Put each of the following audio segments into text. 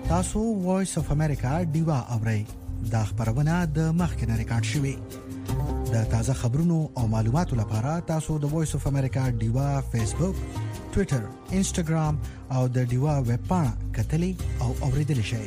تاسو وایس اف امریکا دیوا اورئ دا خبرونه د مخکنه ریکارډ شوی د تازه خبرونو او معلوماتو لپاره تاسو د وایس اف امریکا دیوا فیسبوک ټوئیټر انسټاګرام او د دیوا ویب پاڼه کتلی او اوریدل شئ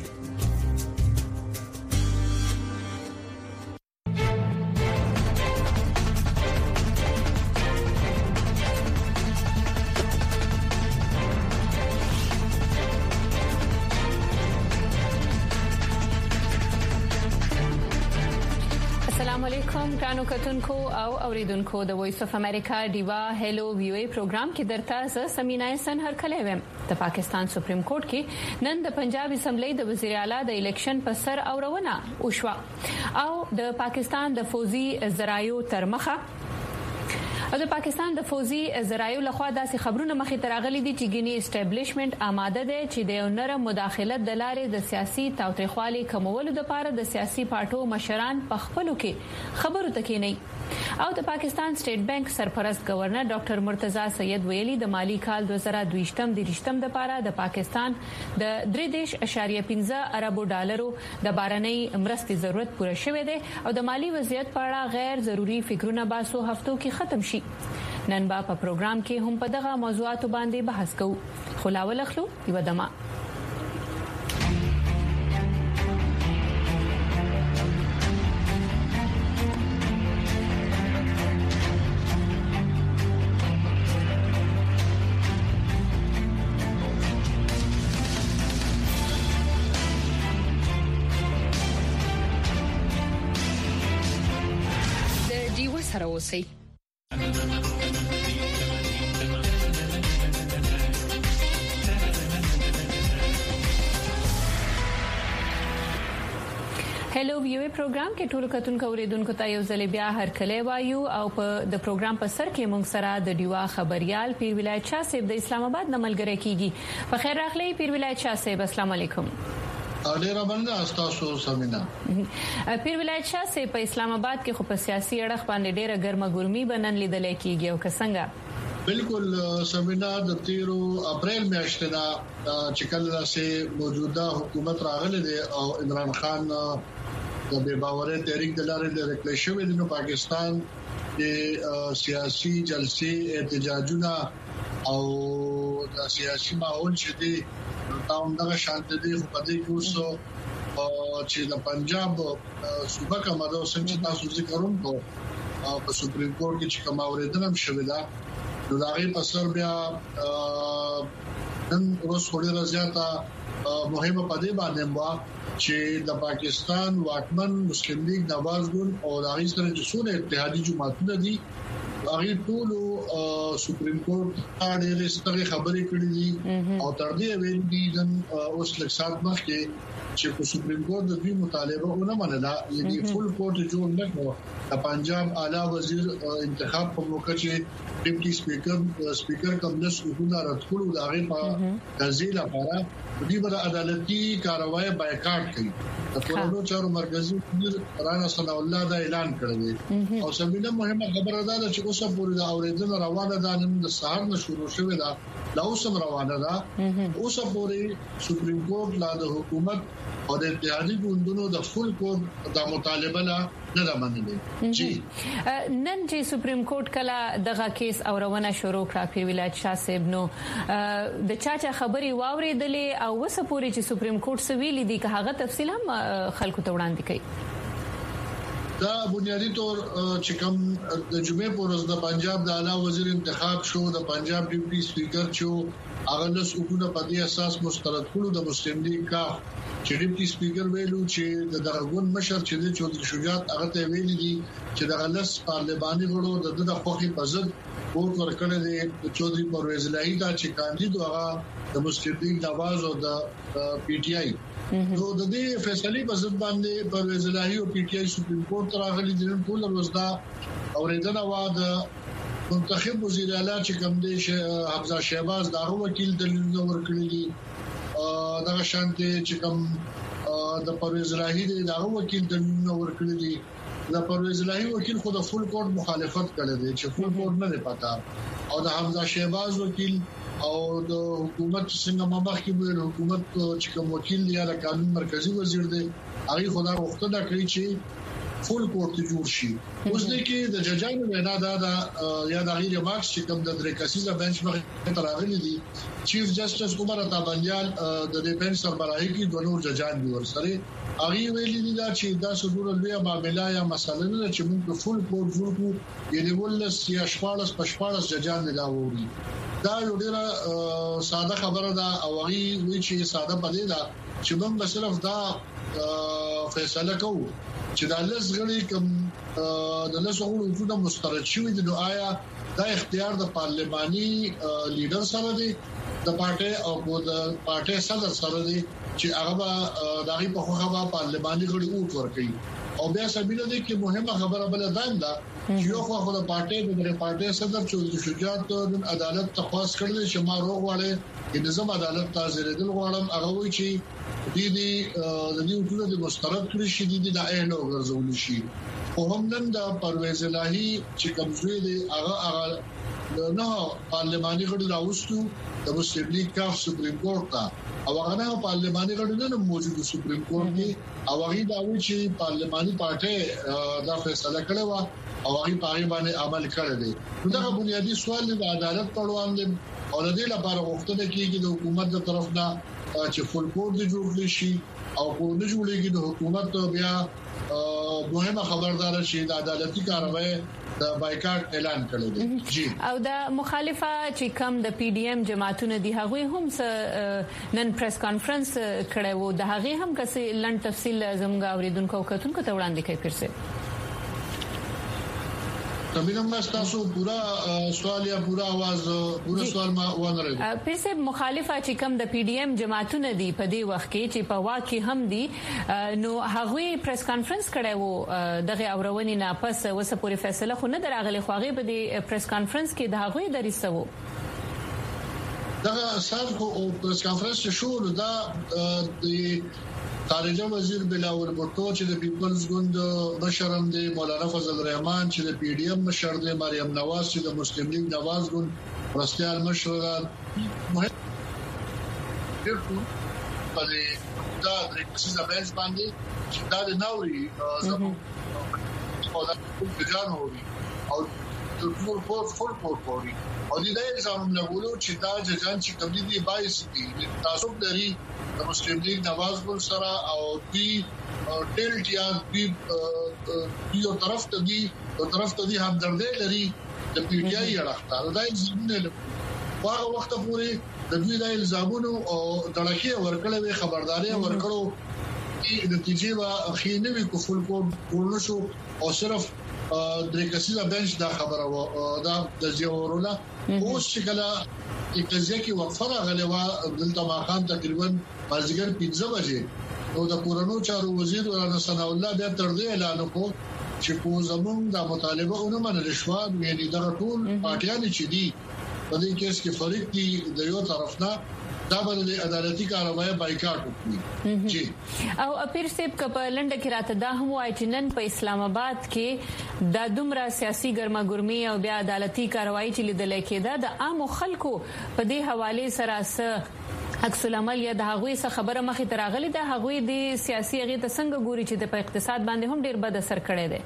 ګرانو کتونکو او اوریدونکو د وایس اف امریکا دیوا هلو ویو پروګرام کې درته سمینا احسان هر کله ویم د پاکستان سپریم کورټ کې نن د پنجاب اسمبلی د وزیر اعلی د الیکشن پر سر اورونه وشوه او د پاکستان د فوزي ذرایو تر مخه او د پاکستان د فوزي ذرایو لخوا داسې خبرونه مخې تراغلي دي چې ګینی اسټابلیشمنت آماده ده چې د نرم مداخلت د لارې د سیاسي تاوتریخوالي کمولو لپاره د سیاسي پارټو مشران په خپلو کې خبرو تکینی او د پاکستان سټیټ بانک سرپرست گورنر ډاکټر مرتضی سید ویلي د مالی کال 2022 د لپاره د پاکستان د 3.15 اربو ډالرو د بارنۍ مرستې ضرورت پوره شوه دی او د مالی وضعیت په اړه غیر ضروري فکرونه باسو هفتو کې ختم شي نن با په پروګرام کې هم په دغه موضوعاتو باندې بحث کوو خلاول اخلو یو دمه سره اوسئ هلو ویو پروګرام کې ټول کتونکو اوریدونکو ته یو ځل بیا هر کله وایو او په د پروګرام په سر کې موږ سره د دیوا خبريال پیر ولایت شاه صاحب د اسلام آباد نملګری کیږي په خیر راغلی پیر ولایت شاه صاحب السلام علیکم اړه باندې استاسو سمینا پیر ولایت شاه صاحب په اسلام آباد کې خو په سیاسي اړخ باندې ډیره ګرمه ګرمي بنن لیدل کیږي او څنګه بالکل سمینا د 13 اپریل میاشتې دا چې کله سه موجوده حکومت راغله دي او عمران خان د بے باورۍ تحریک د لارې د ریکلیشن د پاکستان د سیاسي جلسې احتجاجونه او د سیاسي ماحول چې دی تاوم دغه شانت دي په دې کې اوسو چې د پنجاب صوبه کومه څنګه تاسو ذکر وکړو په سپریم کورټ کې چې کوم اوریدنه شوې ده نو دا غي په سر بیا نن اوس وړي زیاته مهمه پدې باندې مو چې د پاکستان واکمن مسلم لیگ نواز ګل او دغه سره چې څونه اتحادي جماعتونه دي هغه ټول سپریم کورټ اړه ستغه خبرې کړې دي او تر دې ویل دي نن اوس لږ سات مخکې چې په سپریم کورټ د دې مطالبه ونه منله یعنی فول کورټ جوړ نه کړ د پنجاب اعلی وزیر انتخاب په موقع چې ډیپټي سپیکر کملس حکومت راټول د هغه په تنزیل لپاره دې بر عدالتي کاروایی بایکاټ کړي د قانونو چارو مرکزی وزیر رانا ثنا الله دا اعلان کړی او سمینه مهمه خبره ده چې اوسه پورې دا اوریدنه روانه ده نن د سهار نه شروع شوې ده لا اوسه روانه ده اوسه پورې سپریم کورټ لا د حکومت او د اتحادي ګوندونو د فول کورټ د مطالبه نه منلې نن چې سپریم کورټ کله دغه کیس اورونه شروع کړه په ولایت شاه صاحب نو د چا خبري واوریدلې او وسه پورې چې سپریم کورټ سویلې دي که هغه تفصیل هم خلکو ته وړاندې کړي دا بنیادی طور چې کوم د جمعې په ورځ د پنجاب د اعلی وزیر انتخاب شو د پنجاب ډیپټي سپیکر شو هغه له سکونه په دې اساس مسترد کړو د مسلم لیگ کا چې ډیپټي سپیکر ویلو چې د دغه مشر چې د چودري شجاعت هغه ته ویلي دي چې د غلس پارلماني غړو د خوخي په ضد ووټ ورکړل دي چودري پرویز الهی دا چې کاندید هغه د مسلم لیگ نواز او د پی ټ آی نو د دې فیصله په ضد باندې پرویز الهی او پی ټ آی سپریم کورټ راغلي دي ټول ورځدا اوریدنه واده منتخب وزیر اعلی چې کوم دی حمزه شهباز دغه وکیل دلیل ورکړي دي دغه شانتي چې کوم د پرویز الهی دغه وکیل دلیل ورکړي دي د پرویز الهی وکیل خو د فول کورټ مخالفت کړی دی چې فول کورټ نه پتا او د حمزه شهباز وکیل او د حکومت څنګه مخکې ویل حکومت چې کوم وکیل دی یا قانون مرکزی وزیر دی هغه خدای وختونه کوي چې فول کورټ جوړ شي اوس دې کې د ججانو وینا دا یا د غیر ماکس چې کوم د درې کسیزه بنچ مخه تراغلي دي چیف جسټس عمر عطا بنجال د بنچ سربراهي کې د نور ججان دي ورسره هغه ویلي دي چې دا څومره لوی معاملې یا مسله نه چې موږ فول کورټ جوړ کړو یعنی ولس یا شپاړس پښپاړس ججان نه لاوري دا یو ډیره ساده خبره ده او هغه وی چې ساده پدې ده چې موږ صرف دا فیصله کوو چې د لږغړي کوم د لږغړو وجود مسترد شوی د آیا دا اختیار د پارلماني لیډر سره دی د پارټي او د پارټي صدر سره دی چې هغه دغه په خوغه پارلماني غړي اوټ ورکړي او بیا سبیل دي کې مهمه خبره بل ده چې یو خو د پارټي د پارټي صدر چودري شجاعت د عدالت تخواس کړل چې ما روغ واړي د نظام عدالت تازه غواړم هغه وی چې د دې وجود د مسترد کړی شي د اهل او ګرځول شي او هم نن د پرویز الهی چې کمزوري دی هغه نه پارلماني غړي راوستو د مسلم لیگ کاف سپریم کورټ ته او هغه نه پارلماني غړي نه موجود سپریم کورټ کې او هغه دا وی چې پارلماني پارټي دا فیصله کړې و او هغه په باندې عمل کړی دی دا بنیادی سوال د عدالت په وړاندې او د دې لپاره غوښتنه کیږي د حکومت د طرف نه چې فول کورټ جوړ شي او کو نه جوړيږي د حکومت بیا مهمه خبردار شي د عدالتي کاروایی د بایکاټ اعلان کړی دی جی او د مخالفه چې کم د پی ډی ایم جماعتونه دي هغه هم نن پریس کانفرنس کړي وو د هغه هم کسي لند تفصیل زموږ اوریدونکو کتونکو ته وړاندې کوي پرسه تمینم تاسو پورا سوال یا پورا आवाज پورا سوال ما ونه لري پرسه مخالفه چې کم د پی ډی ایم جماعتونه دي په دې وخت کې چې په واکه هم دي نو هغه پریس کانفرنس کړي وو دغه اورونی نه پس وسه پوری فیصله خو نه دراغلي خو هغه په دې پریس کانفرنس کې د هغه دریسو دا سر کو پریس کانفرنس شو دا د خارجه وزیر بلاول بوټو چې د پیپلز ګوند مشرم دی مولانا فضل الرحمن چې د پی ډی ایم مشر دی مریم نواز چې د مسلم لیگ نواز ګوند ورستیال مشر دی په دې دا د کیسه بنچ باندې چې دا د نوري زموږ او د ځان هوري او د فول کورټ او د دې ځانو نه ولو چې دا ځان چې کوم دي 22 دي تاسو لري د مسلم لیگ نواز ګل سره او دی ټیلټ یا دی یو طرف ته دی همدردی لري د پی ټی آی راخته دا ځینې له هغه وخت پورې د دوی د الزامونو او دړکې ورکړې خبرداري ورکړو چې نتیجې وا اخینوي کوفل کول شو او صرف درې کسیزه بنچ دا خبره و دا د زیورولا اوس چې کله اقتضا کې وقفه غلوا دلته ما خان تقریبا مازیګر 15 بجې او د کورونو چارو وزیر ورانه ثنا الله بیا تر دې اعلان وکړ چې په زمون د مطالبه اونم نه رشوه یعنی د ټول پارټیان چې دي په دې کیس کې فریق دي د یو طرف نه دا باندې عدالتي کاروایی بایکاټ وکړي جی او اپیر سیب کپلند کې راته دا هم وایي چې نن په اسلام آباد کې د دومره سیاسي ګرماګرمي او بیا عدالتي کاروایی چې لیدل کېده د عام خلکو په دې حواله سره عکس العمل یا د هغوی څخه خبره مخې ته راغلي ده هغوی د سیاسي هغه ته څنګه ګوري چې د اقتصاد باندې هم ډیر بد اثر کړی دی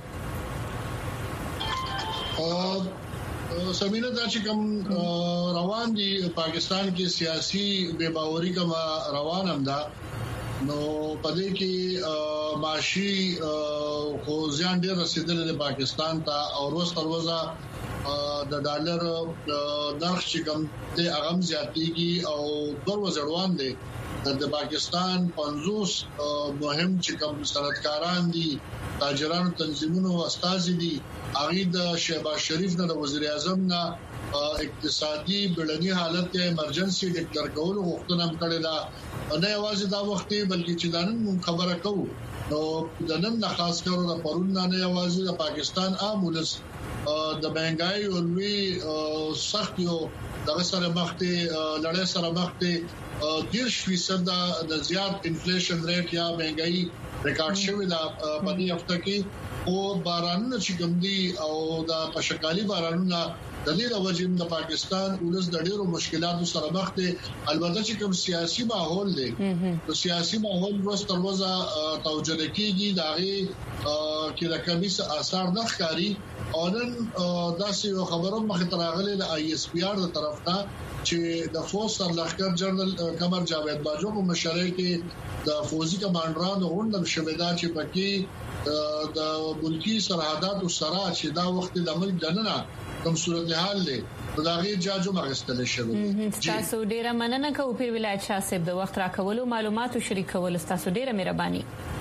سمینه دا چې کوم روان دي پاکستان کې سیاسي بے باوري کما روان هم ده نو پدې کې معاشي خو ځان ډېر رسیدل د پاکستان ته او روز تر روزه د ډالر نرخ چې کوم د اغم زیاتېږي او دروازه روان دي د پاکستان 50 مهم چې کوم صنعتکاران دي تاجرانو تنظیمونو استاد دي هغه د شهباز شریف نه د وزیر اعظم نه اقتصادي بلنی حالت ته ایمرجنسي ډیکلر کول غوښتنه کړې ده نه یوازې دا وخت بلکې چې دانن خبره کوو نو د نن خاص کر د پرون نه یوازې د پاکستان عام ولس د مهنګای او لوی سخت یو دغه سره مخته لړۍ سره مخته 10% د زیات انفلیشن ریټ یا مهنګای ریکارډ شوی دا په دې هفته کې او بارانونه چې ګمدي او د پشکالي بارانونه د دې د وجې د پاکستان ولس د ډېرو مشکلاتو سره مخ دي. البته چې کوم سیاسي ماحول دی نو سیاسي ماحول ورځ تر ورځې توجه کیږي دا غي کې د کمیس اثر نه ښکاري او نن داسې خبرو مخه تراغلي د آی اس پی آر د طرف ته چې د فوج سرلښکر جنرال قمر جاوید باجو په مشرۍ کې د فوزي کمانډرانو غونډه شوې ده چې پکې د ملکی سرحدات او سره چې دا وخت د ملک دننه کوم صورتحال دی دا غي جاجو مغستل شوی. تاسو ډیره مننه کوم پیر ولایت شاه صاحب د وخت راکولو معلوماتو شریکول تاسو ډیره مهرباني.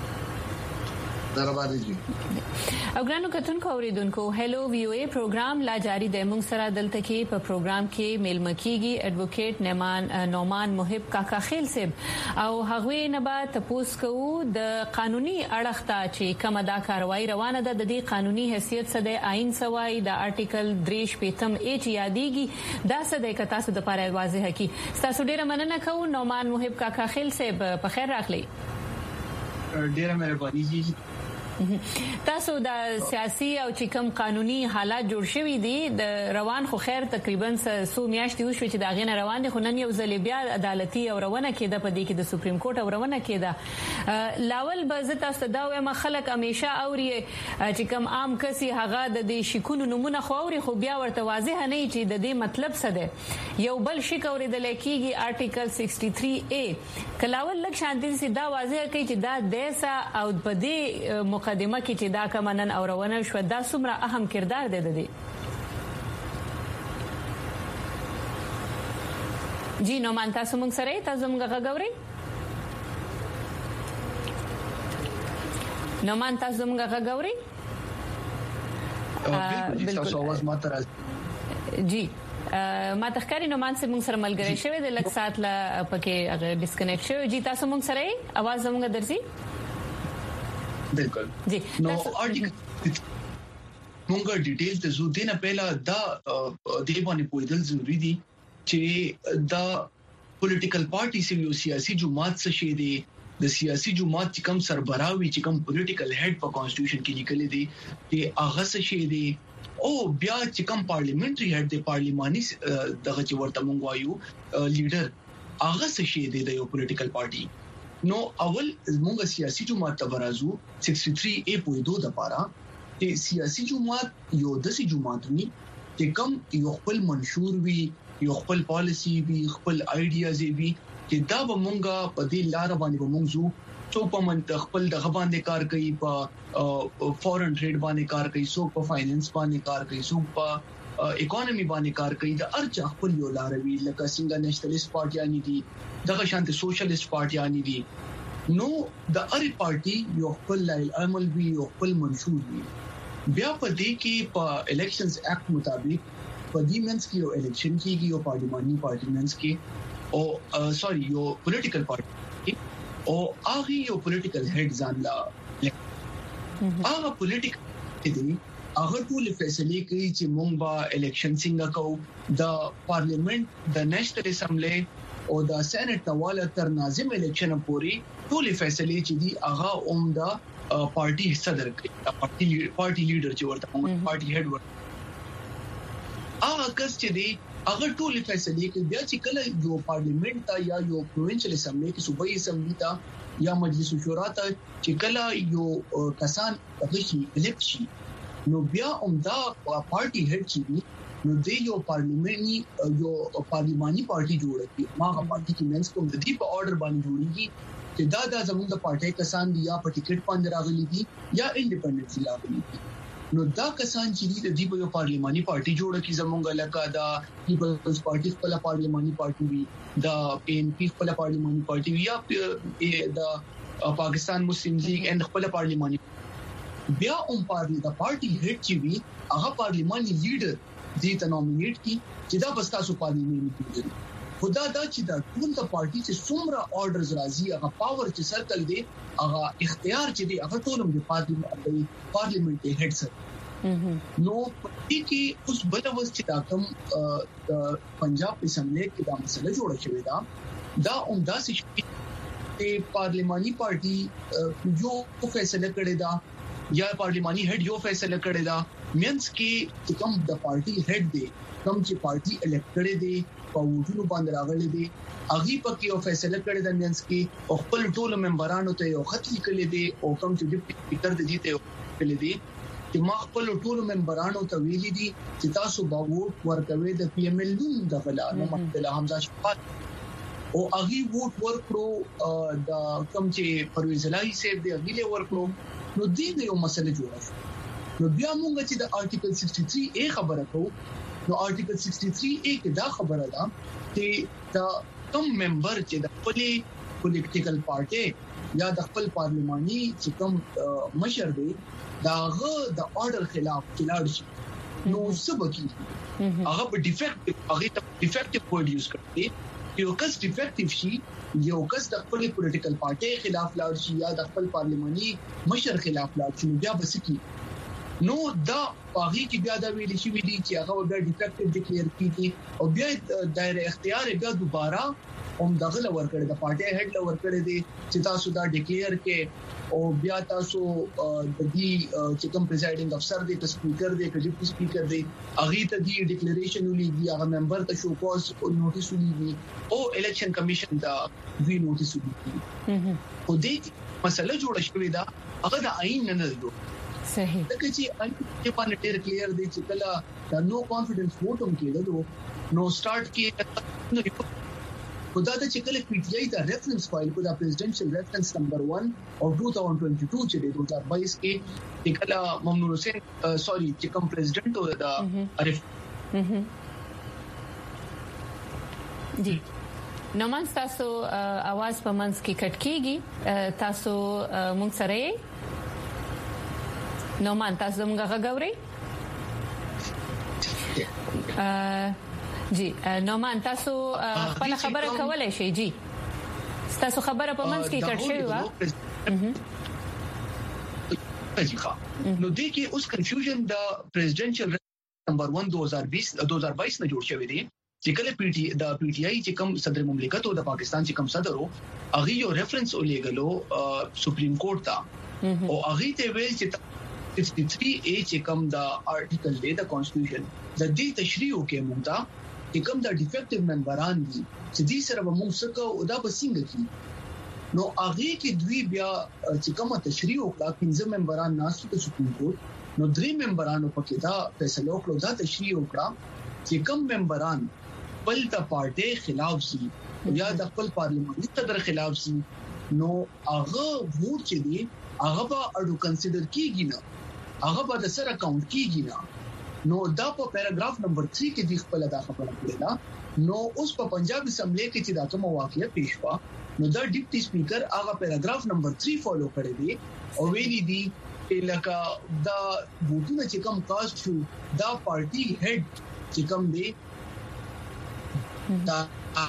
او ګرانو کتونکو اوریدونکو هلو وی او ای پروګرام لا جاری دی. موږ سره دلته کې په پروګرام کې میلمه کیږي ایڈوکیټ نومان محب کاکا خیل صاحب او هغه نه بعد تاسو کوو د قانوني اړخ ته چې کومه دا کاروایی روانه ده د دې قانوني حیثیت څه دی آئین سوای د آرټیکل 3 ایچ یادېږي دا څه دی که تاسو د لپاره واضح کی. تاسو ډیره مننه کوو نومان محب کاکا خیل صاحب په خیر راغلی. ډیره مهرباني جی. تاسو د سیاسي او چې کوم قانوني حالات جوړ شوي دي د روان خو خیر تقریبا 100 میاشتې وشو چې دا غینه روان دي خو نن یو ځل بیا عدالتي او روانه کېده په دې کې د سپریم کورټ او روانه کېده. لاول به زه تاسو دا وایم خلک همیشه اوري چې کوم عام کسي هغه د دې شکونو نمونه خو اوري خو بیا ورته واضح نه چې د دې مطلب څه دی. یو بل شک اوریدل کېږي آرټیکل 63A کلاول لک شانتي سي دا واضح کوي چې دا دیسا او په دې مقدمه کې چې دا کمنن او روانه شو دا څومره اهم کردار دی د دې. جی نومان تاسو موږ سره تاسو موږ غوړی نومان تاسو موږ غوړی بالکل تاسو आवाज ماته راځي. جی ما تخکاری نومان سے موږ سره ملګری شوی د لک سات لا پکې ډیسکنیکټ شوی. جی تاسو موږ سره आवाज زموږ درځي بالکل جی نو آرټیکل مونږه ډیټیل ته زو دینه پهلا دا دی باندې پویدل ضروری دي چې دا پولیټیکل پارټي سیاسي جماعت څه شي دي د سیاسي جماعت چې کوم سربراهي چې کوم پولیټیکل هډ په کانسټیټیوشن کې لیکل دي چې هغه څه شي دي او بیا چې کوم پارلیمنټري هډ دی پارلیماني دغه چې ورته مونږ وایو لیډر هغه څه شي دي د یو پولیټیکل پارټي. نو اول موږ سیاسي جماعت ته ورازو 63A پویدو د پاره چې سیاسي جماعت یو داسې جماعت وي چې کوم یو خپل منشور وي یو خپل پالیسی وي خپل آیډیاز وي چې دا به مونږه په دې لار باندې ومنځو څوک په منطق خپل دغه باندې کار کوي په فورن ټریډ باندې کار کوي څوک په فاینانس باندې کار کوي څوک په اکانومي باندې کار کوي د ارچا خپل یو لار وی لکه څنګه نېشنلیست پارټیانی دي دغه شانت سوشلیست پارټیانی دي. نو د اری پارټي یو خپل لایل عمل وی یو خپل منشور وی بیا په دې کې په الیکشنز اکټ مطابق په دې منځ کې یو الیکشن کېږي یو پارلیماني پارټي منځ کې او سوري یو پولیټیکل پارټي او هغه یو پولیټیکل هډ ځان لا هغه پولیټیکل دي هغه ټول فیصله کوي چې مونږ به الیکشن څنګه کوو د پارلیمنت د نېشنل اسمبلی او د سېنات تواله تر ناظم الیکشن پورې ټول فیصله چې دي هغه عمده پارټي صدر کوي پارټي لیډر چې ورته پارټي هډ ورته هغه کس چې دی هغه ټول فیصله کوي بیا چې کله یو پارلیمنت ته یا یو پروینشل اسمبلی کې صوبایي اسمبلی ته یا مجلس شورا ته چې کله یو کسان پخشي الیکټ شي نو بیا عمده پارټي هډ چې نو د یو پارلیماني پارټي جوړه کی ماغه پارټي کې منځ کوم د دې په آرډر باندې جوړیږي چې دا زموږ د پارټي کسان دي یا په ټیکټ باندې راغلي دي یا انډیپندنټلی راغلي دي. نو دا کسان چې د دې په یو پارلیماني پارټي جوړه کی زموږ لکه دا پیپلز پارټي خپل پارلیماني پارټي وي دا ان پی خپل پارلیماني پارټي وي یا د پاکستان مسلم لیگ ان خپل پارلیماني بیا د پارټي هډ چې وي هغه پارلیماني لیډر دې ته نومینیټ کی چې دا بس تاسو پارلیمنت کې خدا دا چې دا ټول د پارټي چې څومره آرډرز راځي هغه پاور چې سرکل دی هغه اختیار چې دی هغه ټول د پارلیمنت هډ سره نو پټی کې اوس بل وخت چې دا کوم پنجاب اسمبلی کې دا مسله جوړه شوې دا عمده چې پارلیماني پارټي یو فیصله کړی دا یا پارلیماني هډ یو فیصله کړی دا مینس کې کوم د پارټي هډ دی کوم چې پارټي الکټډ دی په ووټونو باندې راغلي دي اغي پکې او فیصله کړی د مینس کې او خپل ټول ممبرانو ته یو خط لیکلی دی او کوم چې ډیپټي سپیکر دی ته لیکلی دی چې ما خپل ټول ممبرانو ته ویلي دي چې تاسو به ووټ ورکوي د پی ایم ایل نوم د غلا نو مخدل حمزه شفاعت او اغي ووټ ورکړو د کوم چې پرویز الهی صاحب دی اغي له ورکړو نو دې یو مسله جوړه نو بیا موږ چې د آرټیکل 63 ا خبره کوو نو آرټیکل 63 ا کې دا خبره ده چې دا کوم ممبر چې د خپل پولیټیکل پارټي یا د خپل پارلماني چې کوم مشر دی داغه د آرډر خلاف چلاړ شي نو سبکی هغه په ډیفیکټیو هغه ته ډیفیکټیو ورډ یوز کوي یو کس ډیفیکټیو شي یو کس د خپل پولیټیکل پارټي خلاف لاړ شي یا د خپل پارلماني مشر خلاف لاړ شي بیا بسکی نو دا باغی کې بیا دا ویل شي چې هغه بیا ډیفیکټیو ډیکلیئر کیږي او بیا دایره اختیار بیا دوباره هم دغه لور کړی د پارټي هډ لور کړی دی چې تاسو دا ډیکلیئر کې او بیا تاسو د دې چې کوم پریزایډینګ افسر دی د سپیکر دی د ډیپټي سپیکر دی هغه ته دی ډیکلیریشن ولېږي هغه ممبر ته شو کوز او نوټیس ولېږي او الیکشن کمیشن دا وی نوټیس ولېږي او دې مسله جوړه شوې ده هغه د آئین نه دی صحیح دغه چې ان په ډېر کلیر دی چې کله دا نو کانفیډنس ووټ هم کېده نو سٹارټ کې خدا ته چې کله پی ټی آی دا ریفرنس فایل کو دا پریزیډنشل ریفرنس نمبر 1 او 2022 چې د 2022 کې کله ممنون حسین سوري چې کوم پریزیډنټ و دا عارف جی نو من تاسو आवाज په منځ کې کټ کیږي تاسو مونږ سره نو مان تاسو موږ غوړی جی نو مان تاسو خپل خبره کولای شئ جی تاسو خبره په منځ کې کټ شوی و نو دې کې اوس کنفیوژن د پریزیډنشل نمبر 1 2022 نه جوړ شوی دی چې کله پی ټی آی چې کوم صدر مملکت او د پاکستان چې کوم صدر وو هغه یو ریفرنس ولېګلو سپریم کورټ ته او هغه ته ویل چې 63A چې کوم دا آرټیکل دی د کانسټیټیوشن د دې تشریح کې موږ دا چې کوم د ډیفیکټیو ممبران دي چې دې سره موږ څه او دا بسنګ کی نو هغه کې دوی بیا چې کوم تشریح وکړه 15 ممبران ناسو ته سپریم کورټ نو 3 ممبرانو پکې دا فیصله وکړه دا تشریح وکړه چې کوم ممبران بل د پارټي خلاف سي یا د خپل پارلیماني صدر خلاف سي نو هغه ووټ چې دی هغه به اډو کنسیډر کیږي نه هغه به د سره اکاونټ کیږي نه نو دا په پیراګراف نمبر 3 کې د خپل دا خبره کړې ده نو اوس په پنجاب اسمبلی کې چې دا کوم واقعیا پیښ شو نو دا ډیپټي سپیکر هغه پیراګراف نمبر 3 فالو کړی دی او ویلي دی چې لکه دا ووټونه چې کوم کاست شو دا پارټي هډ چې کوم دی دا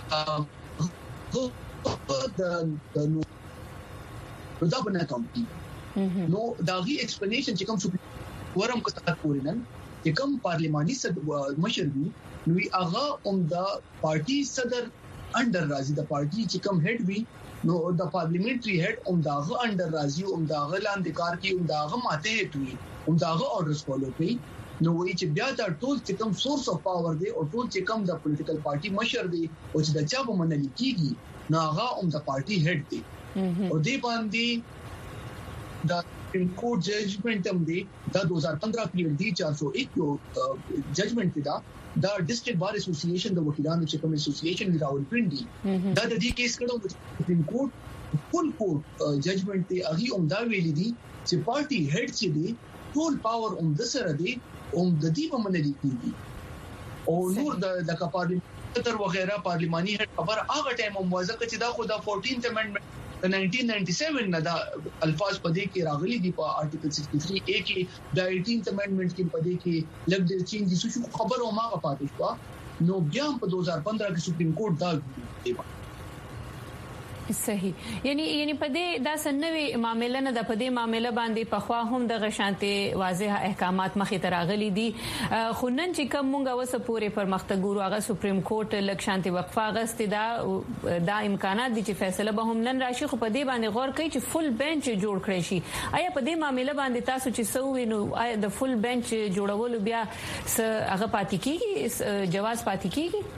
دا بنا کوي نو داغي ایکسپلینیشن چې کوم سپریم ورم کو تاسو پورینن چې کوم پارلیماني مشر وي نو هغه دا پارټي صدر انډر راځي د پارټي چې کوم هډ وي نو د پارلیمنټري هډ داغه انډر راځي داغه لاندې کار کوي داغه ماته هټوي داغه آرډرز فالو کوي نو وایي چې بیا دا ټول چې کوم سورس اف پاور دی او ټول چې کوم د پولیټیکل پارټي مشر دی او چې د چا په منل کیږي نو هغه د پارټي هډ دی او دې باندې دا سپریم کورټ ججمنٹ هم دی دا 2015 کې دی 401 یو ججمنٹ دا ډیسټریکټ بار اسوسییشن د وکیلانو چې کوم اسوسییشن دی راولپنډي دا د دې کیس کړو سپریم کورټ فل کورټ ججمنٹ دی هغه هم دا ویلي دي چې پارټي هډ چې دی ټول پاور د سره دی د دې په منل کیږي او نور د کپارلیمنت تر وغیرہ پارلیماني هډ خبر هغه ټایم موافقه چې دا خو د 14th امندمنت 1997 نه دا الفاظ پدې کې راغلي دي په آرټیکل 63A کې د 18th امندمنت کې پدې کې لږ ډېر چینج دي شو خبر او ما پاتې شو نو بیا په 2015 کې سپریم کورټ دا دی صحیح یعنی په دې دا سنوي معاملې نه د په دې معاملې باندې په خوا هم د غشانته واضح احکامات مخې ته راغلي دي خو نن چې کوم مونږه وسه پورې پرمختګورو هغه سپریم کورټ لکشانته وقفه غستې دا امکانات دي چې فیصله به هم نن راشي خو په دې باندې غور کوي چې فل بنچ جوړ کړي شي آیا په دې معاملې باندې تاسو چې سوي نو آیا د فل بنچ جوړول بیا هغه پاتې کیږي جواز پاتې کیږي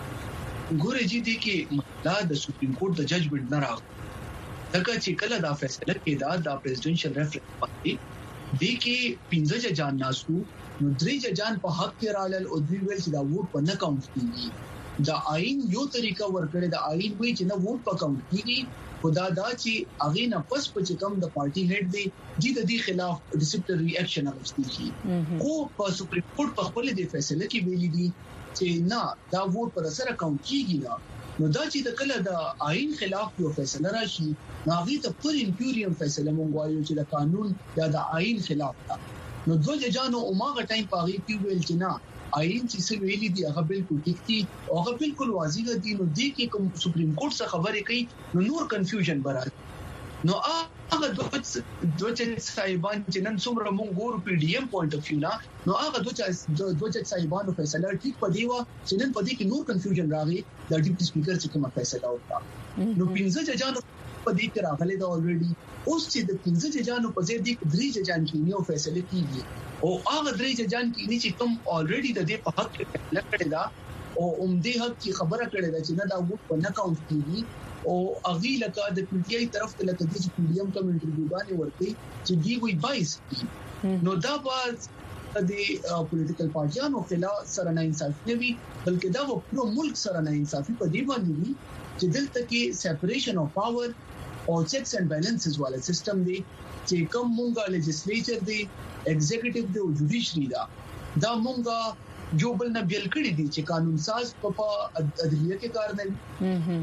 ګورې چې دي کې دا د سپریم کورټ د ججمنټ نه راغلی دغه چې کله دا فیصله کې دا پریزیدنشل ریفرنس باندې دي کې 15 ججان ناسو نو 3 ججان په حق کې رالل او دوی ویل چې دا ووټ په نه کاونټ کیږي دا آئین یو طریقه ورکړي دا آئین وی چې نه ووټ په کاونټ کیږي خدا دا چې اغه نه پس په چې کوم د پارټي هډ دی د دې خلاف ډیسپلینری اکشن اخیستل شي خو په سپریم کورټ په خپل د فیصله کې ویلي دي چې نه دا ووټ پر سره کاونټ کیږي نو دا چې د کله د آئین خلاف یو فیصله راشي ناغي ته پر امپیریوم فیصله مونږ وایو چې د قانون یا د آئین خلاف ده نو دوه ججانو اوماغه ټایم پاغي کې ویل چې نه آئین چې څه ویلي دي هغه بالکل ټیک دي او هغه بالکل واضح دي نو دې کې کوم سپریم کورټ څخه خبرې کوي نو نور کنفیوژن برابر نو هغه دوه صاحبان چې نن څومره مونږ ګورو پی ډی ایم پوینټ اف ویو نو هغه دوه صاحبانو فیصله ټیک پدې و چې نن پدې کې نور کنفیوژن راغی د ډیپټي سپیکر چې کومه فیصله وکړه نو 15 ججانو پدې کې راغلي دا الریډي اوس چې د 15 ججانو په ځای د 3 ججان کې نو فیصله کیږي او هغه 3 ججان کې چې کوم الریډي د دې په حق کې لکړه دا او عمده حق کی خبره کړې ده چې نه دا ووټ په نه کاونټ کیږي او اغي لکه د پی ټی آی طرف ته لکه د پی ډی ایم کوم انټرویو باندې ورته چې دی وی 22 نو دا باز د پولیټیکل پارټیانو خلاف سره نه انصافي وي بلکې دا په ملک سره نه انصافي په دی باندې وي چې دلته کې سیپریشن اف پاور او چیکس اینڈ بیلنسز والا سیستم دی چې کوم مونږه لیجسلیچر دی ایگزیکټیو دی او جوډیشري دا مونږه جو بل نه بیل کړی دي چې قانون ساز په عدلیه کې کار نه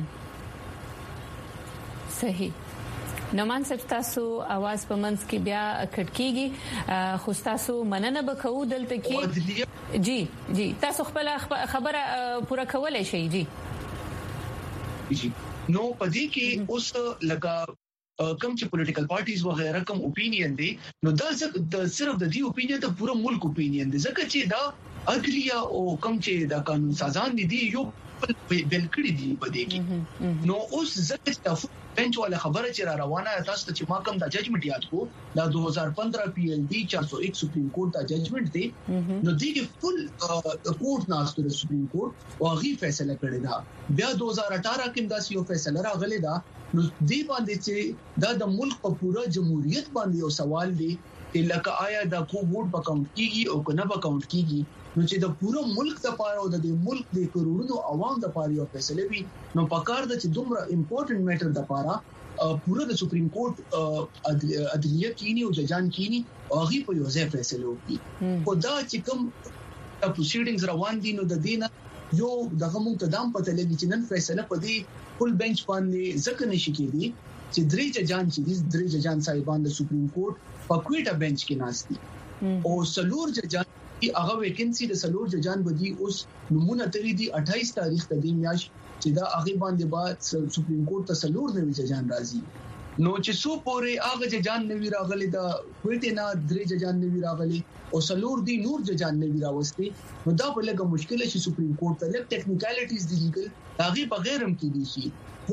صحیح نمان صاحب تاسو आवाज په منځ کې بیا کټکیږي خو تاسو مننه وکړو دلته کې جی تاسو خپل خبره پوره کولای شئ جی نو پدې کې اوس لکه کم چې پولیټیکل پارټیز وغیرہ کم اوپینین دي نو دا صرف د دې اوپینین ته پوره ملک اوپینین دي ځکه چې دا اګلیا او کم چې دا قانون سازان دي یو بل کړی دي پدې کې نو اوس ځکه بنچ والا خبره چې را روانه تاسو ته چې ما کوم د ججمنټ یاد کو دا 2015 پی ایل ڈی 401 سپریم کورټ دا ججمنټ دی نو دغه فل کورټ ناستو د سپریم کورټ او غي فیصله کړی دا بیا 2018 کې دا یو فیصله راغلی دا نو دی باندې چې دا د ملک په پوره جمهوریت باندې یو سوال دی چې لکه آیا دا کو ووټ په کاونټ کیږي او کنه په کاونټ کیږي نو چې د پوره ملک لپاره او د ملک د کروڑونو عوام لپاره یو فیصله وي نو پکار د چې دومره امپورټنت میټر لپاره پوره د سپریم کورټ عدلیه کینی او ججان کینی او غي په یو ځای فیصله وکړي او دا چې کوم پروسیډینګز روان دي نو د دینه یو دغه مونږ ته دام پته لګی چې نن فیصله پدې فل بنچ باندې ځکه نشي کېدی چې درې ججان صاحبان د سپریم کورټ په کویټه بنچ کې ناشتي او سلور ججان هغه ویکنسي د سلور ججان بدی اوس نمونه تری دي 28 تاریخ ته دی میاش چې دا هغه باندې بعد سپریم کورټ ته سلور نوي ججان راځي نو چې سو پورې هغه ججان نوي راغلي دا کویټه نه درې ججان نوي راغلي او سلور دی نور ججان نوي راوستي نو دا په لګه مشکله شي سپریم کورټ ته لږ ټیکنیکالټیز دي لیګل هغه بغیر هم کېدي شي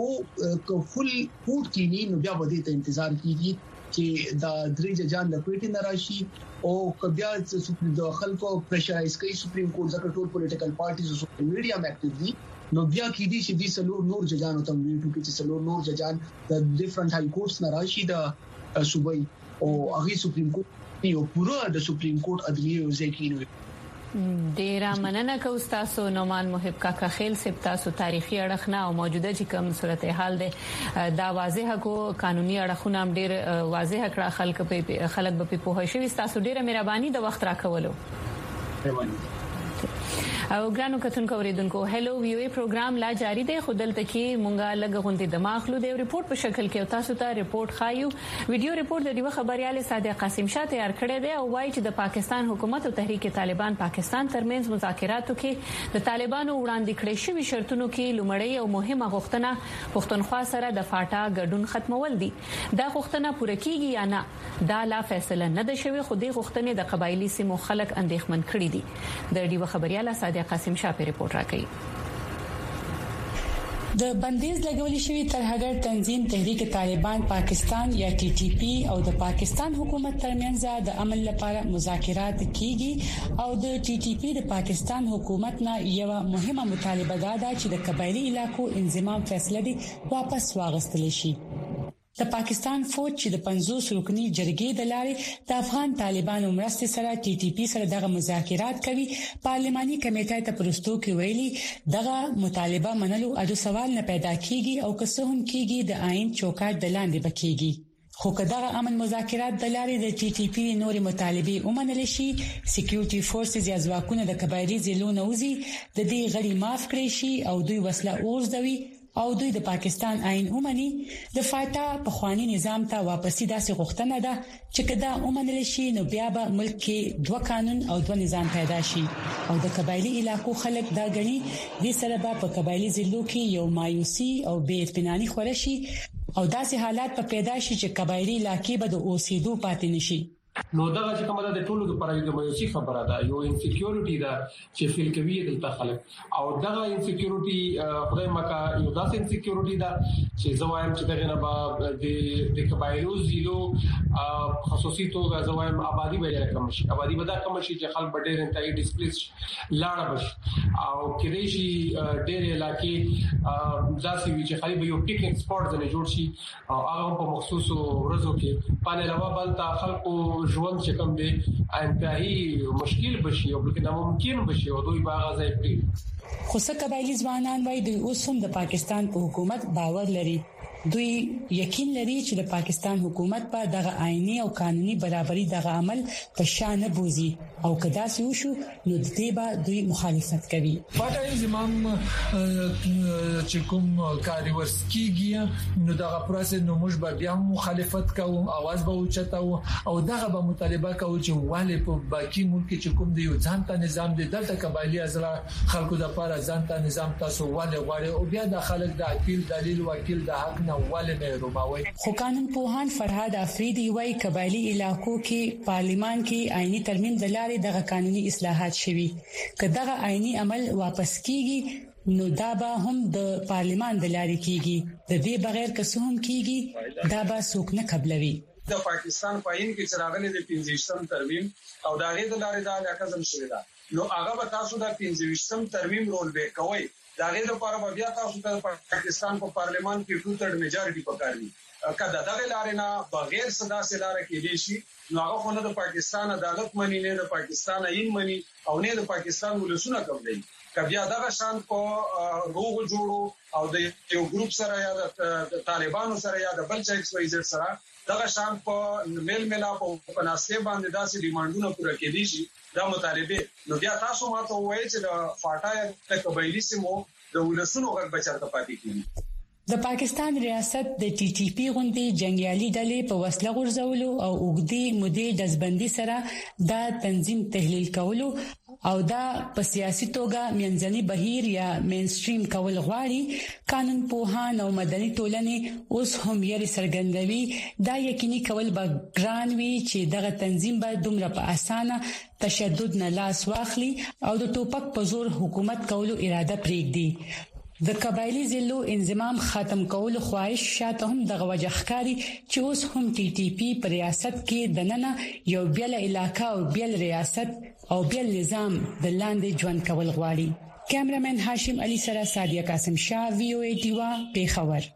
خو فل کورټ کې نه نو بیا به دې ته انتظار کیږي چې دا درې ججان د کویټه نه راشي او کبیا سپریم د خلکو پریشرایز کوي سپریم کورټ ځکه ټول پولیټیکل پارټیز او سوشل میډیا اکټیو دي نو بیا کې دي چې د سلور نور ججان او تم ویټو کې چې سلور نور ججان د ډیفرنٹ های کورټس نه راشي د صوبې او هغه سپریم کورټ یو پورا د سپریم کورټ عدلیه او ځکینو ډیره مننه کوم تاسو نومان محب کاکا خیل سپ تاسو تاریخي اړخ نه او موجوده چې کوم صورتحال ده دا واضح کو قانوني اړخونه هم ډیر واضح کړه خلک به په پوهه شي تاسو ډیره مهرباني د وخت راکولو او ګرانو کتونکو اوریدونکو هلو ویو پروګرام لا جاری دی خودلته کې مونږه لګ غونډې دماغ لو د ریپورت په شکل کې تاسو ته ریپورت خایو ویډیو ریپورت د دیو خبريال صادق قاسم شاه تیار کړی دی او وايي چې د پاکستان حکومت او تحریک طالبان پاکستان ترمنځ مذاکراتو کې د طالبانو وړاندې کړې شوی شرطونو کې لومړی او مهمه غوښتنه پښتونخوا سره د فاټا ګډون ختمول دي دا غوښتنه پوره کیږي یا نه دا لا فیصله نه ده شوی خو د غوښتنې د قبایلی سیمو خلک اندېښمن کړي دي د دیو خبريال صادق قاسم شاه په ریپورت راکړي د بندیز لګولې شوی ترهګر تنظیم تحریک طالبان پاکستان یا ټي ټي پی او د پاکستان حکومت ترمنځ د عمل لپاره مذاکرات کیږي او د ټي ټي پی د پاکستان حکومت نه یو مهمه مطالبه ده چې د قبایلی علاقو انضمام فیصله دي واپس واغستل شي د پاکستان فوج چې د 50 رکنی جرګې د لارې د افغان طالبانو مرستې سره ټي ټي پی سره دغه مذاکرات کوي پارلماني کمیټه ته پرستو کې ویلي دغه مطالبه منلو اډو سوال نه پیدا کیږي او که څه هم کیږي د آئین چوکاټ د لاندې بکیږي خو کداغه امن مذاکرات د لارې د ټي ټي پی نوري مطالبه ومنل شي سکیورټي فورسز یا ځواکونه د قبایلی ضلعو نوزي د دې غړي معاف کړي شي او دوی وسله اورځوي او دوی د پاکستان آئین اومني د فاټا په خواني نظام ته واپسی داسې غوښتنه ده چې کدا اومنل شي نو بیا به ملک کې دوه قانون او دوه نظام پیدا شي او د قبایلی علاقو خلک دا غني د سره په قبایلی ضلعو کې یو مایوسی او بې اطمینانی خور شي او داسې حالات په پیدا شي چې قبایلی علاقې به د اوسېدو پاتې نشي نو دا چې کومه د ټولو لپاره یو مایوسی خبره ده یو انسیکیورټي ده چې فیل کوي د خلک او دا انسیکیورټي خدای مکا یو داسې انسیکیورټي ده چې زوایم چې دغه نه با د قبایلو زیلو خصوصي توګه زوایم آبادی به کم شي آبادی به دا کم شي چې خلک ډېر انتای ډیسپلیس لاړه بشي او کله شي ډېر علاقې داسې وي چې خالي به یو پکنیک سپاټ ځنه جوړ شي او هغه په مخصوصو ورځو کې پانه علاوه بل تا خلکو ژوند چې کوم دی انتهایی مشکل بشي او بلکې ناممکن بشي او دوی باغ ځای کړی خو څه قبایلی ځوانان وایي دوی اوس هم د پاکستان په حکومت باور لري دوی یقین لري چې د پاکستان حکومت په دغه آئینی او قانوني برابرۍ دغه عمل په شان بوزي او کدا سې وشو نو د دې به دوی مخالفت کوي فاټا انضمام چې کوم کاری ورسکیږي نو دغه پروسه نو موږ به بیا مخالفت کوو आवाज به اوچتاو او دغه به مطالبه کوو چې والي په باقي ملک چې کوم دی ځان ته نظام دی دلته قبایلی ازلا خلکو د لپاره ځان ته نظام تاسو والي غواړي او بیا د خلک د اپیل دلیل وکیل د حق خو قانون پوهان فرهاد افریدي وايي قبایلی علاقو کې پارلیمان کې آئینی ترمیم د لارې دغه قانوني اصلاحات شوي کداغه آئینی عمل واپس کیږي نو دا به هم د پارلیمان د لارې کیږي د دې بغیر که څه هم کیږي دا به څوک نه قبلوي د پاکستان په عین کې چراغلي د 15م ترمیم او داغه د لارې د علاقه زم شوی دا نو هغه به تاسو د 15م ترمیم رول به کوي داغه لپاره بیا تاسو ته پاکستان په پارلیمان کې 2/3 میجارټي پکاري کله دغه لارې نه بغیر صدا سره کې دي شي نو هغه خو نه د پاکستان عدالت منی نه د پاکستان عین منی او نه د پاکستان ولسونه کوي کبیا دغه شان په روغ جوړو او د یو ګروپ سره یا د طالبانو سره یا د بل چا ایکس وای زد سره دغه شان په میل ملاپ او په ناسته باندې داسې ډیمانډونه پوره کړي شي دا مطالبه نو بیا تاسو ماته وایي چې د فاټا د قبایلی سیمو د ولسونو غږ بچاته پاتې کیږي د پاکستان ریاست د ټي ټي پی غونډې جنگیالي ډلې په وسله غورځولو او اوګدي مودې دزبندي سره دا تنظیم تحلیل کولو او دا په سیاسي توګه منځني بهیر یا مینستریم کول غواړي قانون پوهان او مدني ټولنې اوس هم یې سرګندوي دا یقیني کول به ګران وي چې دغه تنظیم به دومره په اسانه تشدد نه لاس واخلي او د ټوپک په زور حکومت کولو اراده پرېږدي د قبایلی ضلعو انضمام ختم کول خواهش شاته هم دغه وجهخکاری چې اوس هم ټي ټي پی پر ریاست کې د نننه یو بیل علاقه او بیل ریاست او بیل نظام د لاندې ژوند کول غواړي کیمرامن هاشم علي سره صادق قاسم شاه وی او ای ټیوا پیښور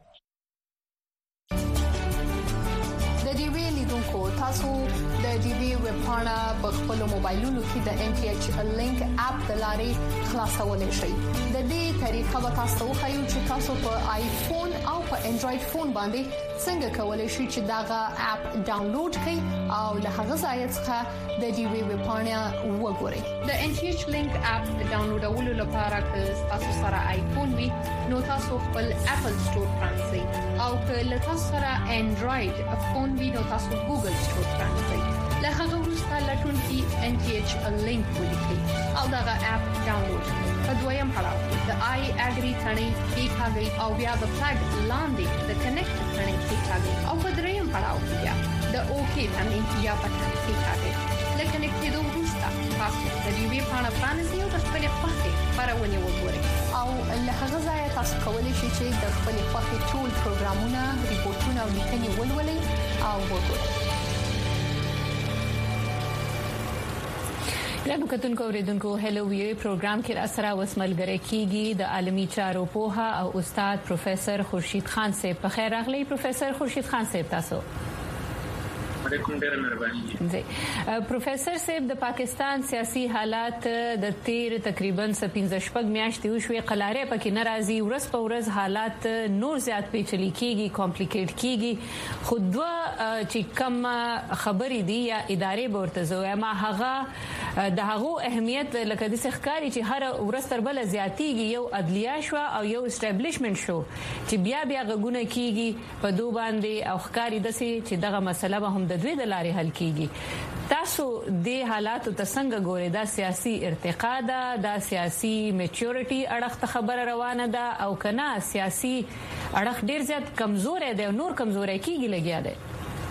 د دې ویلیدونکو تاسو د دې ویب پاڼه په خپل موبایلونو کې د ان ټي ایچ لینک اپ د لارې خلاصولای شئ د دې طریقه به تاسو خو چې تاسو په آیفون او په انډراید فون باندې څنګه کولای شئ چې داغه اپ ډاونلوډ کړئ او له هغه ځای څخه د دې ویب پاڼه وګورئ. د NTH لینک اپ ډاونلوډولو لپاره که تاسو سره آیفون وي نو تاسو خپل اپل سٹور پرانځئ او که له تاسو سره انډراید فون وي نو تاسو ګوګل سٹور پرانځئ. له هغه وروسته لټون کې NTH لینک ولیکئ او داغه اپ ډاونلوډ کړئ. په دویم پړاو کې د I agree ثنې کلیک او بیا د فلګ لاندې د کنیکټ ثنې کلیک او په دریم پړاو کې بیا د OK ثنې یا بټن کلیک. لکه کنیکټېدو وروسته تاسو د دې ویب پاڼه پرانیزئ او د خپل خوښې خبرونه وګورئ او له هغه ځای تاسو کولی شئ چې د خپل خوښې ټول پروګرامونه، ریپورتونه او لیکنې ولولئ او وګورئ. ګرانو کتونکو اوریدونکو هلو وی پروګرام کې را سره وسملګری کیږي د عالمي چارو پوها او استاد پروفیسور خورشید خان صاحب. په خیر راغلی پروفیسور خورشید خان صاحب. تاسو علیکم ډیر مهرباني. جی پروفیسور صاحب د پاکستان سیاسي حالات د تیر تقریبا 15 میاشتې وشوي قلاره پکې ناراضي ورځ په ورځ حالات نور زیات پیچلي کیږي کمپلیکیټ کیږي. خود چې کوم خبرې دي یا ادارې ورته زوی ما هغه د هغه اهمیت لکه د ښکاری چې هر ورځ تر بل زیاتیږي. یو عدلیه شو او یو اسټابلیشمنت شو چې بیا غونه کیږي په دوه باندې او ښکاری دسي چې دغه مسله به هم د دوی د لارې حل کیږي. تاسو د حالاتو ته څنګه ګورئ؟ دا سیاسي ارتقا ده، دا سیاسي میچورټي اړخ خبره روانه ده او کنه سیاسي اړخ ډیر زیات کمزور دی او نور کمزوري کیږي لګیا دی؟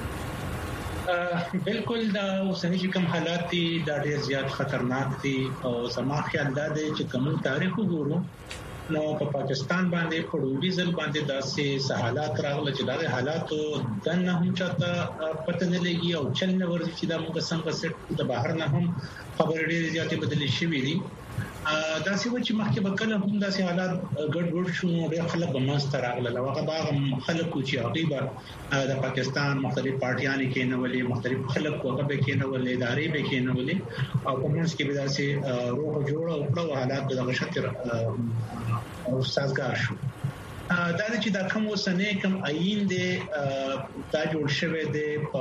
بالکل دا اوسنی چې کوم حالات دي دا ډیر زیات خطرناک دي او زما خیال دا دی چې کوم تاریخ وګورو نو په پاکستان باندې په ډوډۍ ځل باندې داسې حالات راغلي چې دا حالاتو دنه هم چاته پته نه لګي او چل نه ورځي چې دا موږ څنګه سټ د بهر نه هم خبرې ډېرې زیاتې بدلې شوې دي. دا څه و چې مخکې به کله هم داسې حالات ګډوډ شو ډېر خلک به منځ ته راغلل او هغه باغ خلکو چې هغه د پاکستان مختلف پارټیانې کې نه ولې مختلف خلک هغه به کې نه ولې ادارې به کې نه ولې او په منځ کې به داسې روح جوړ او حالات دغه شتر او سازګار شو. دا چې دا کوم وسنه کوم آئین دی دا جوړ شوی دی په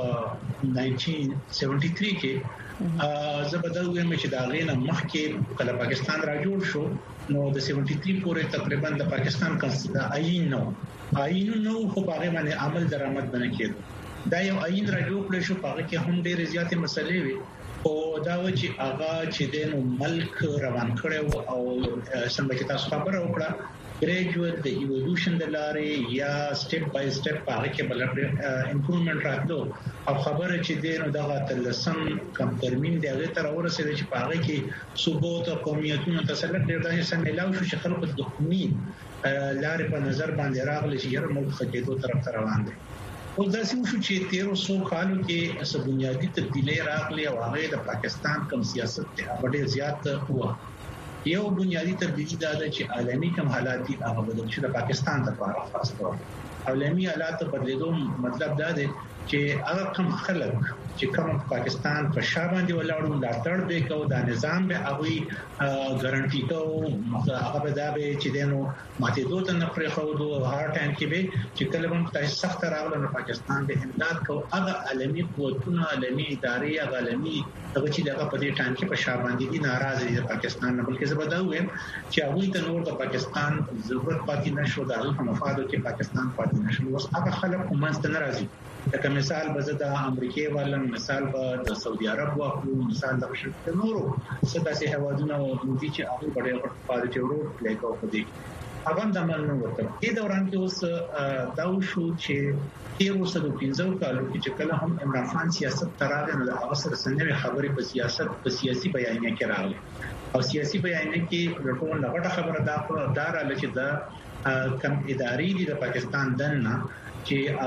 1973 کې زبدل ویم چې دا غینه مخکې کله پاکستان را جوړ شو نو د 73 پورې تقریبا د پاکستان آئین نو خو هغه باندې عمل درآمد بنه کېدو. دا یو آئین را جوړ کړ شو هغه کې هم ډېر زیاتې مسلې وي او دا و چې هغه چې د ملک روان کړو او څنګه چې تاسو خبره وکړه ګریجوال د ایوولوشن د لارې یا سټپ بای سټپ هغه کې بل امپروومنت راځو او خبره چې دینو دغه تلسم کم ترمیم دی هغه تر ورسېږي چې هغه کې ثبوت او قومیتونو تسلط ډېر داسې څنګه لاو شو چې خلکو د قومي لارې په نظر باندې راغلي چې یره ملک خجېدو طرف روان دي. او دا څه شو چې 1300 کالو کې اسه بنیادی تبدیلی راغلي او هغه د پاکستان کوم سیاست ته ډېر زیات هوا. یو بنیادی تبدیلی دا ده چې عالمي کوم حالات دي هغه بدل شي د پاکستان لپاره خاص طور عالمي حالات بدلیدو مطلب دا دی چې هغه کوم خلک چې کوم پاکستان په شابه ولاړو لاټړ به کو دا نظام به هغه ګارانټي کو هغه به دا به چې دینو ماته دوه نه پرې خو دوه هر ټایم کې به چې کله هم تاسو سخت راغله نو پاکستان به امداد کو هغه عالمي قوتونه عالمي ادارې عالمي دغه چې دغه په دې ټایم کې په شابه دي ناراض دي پاکستان نه بلکې زبده وایم چې هغه ته نور د پاکستان ضرورت پاتې نشو د هغه مفادو کې پاکستان پاتې نشو اوس هغه خلک کومه ناراضي. لکه مثال به د امریکای والن مثال به د سعودي عرب واخلو مثال د نورو څه هوادونه او دوی چې هغه ډېر پاتې ورو لیکو په دې هغه د عمل نو وکړ. دې دوران کې اوس دا شو چې 1315 کالو کې کله هم عمران خان سیاست تراغه نه هغه سره سنوي خبرې په سیاست په سیاسي بیانیه کې راغلي او سیاسي بیانیه کې ټول لغړه خبره دا رااله چې دا کم ادارې دي د پاکستان دنه چې هغه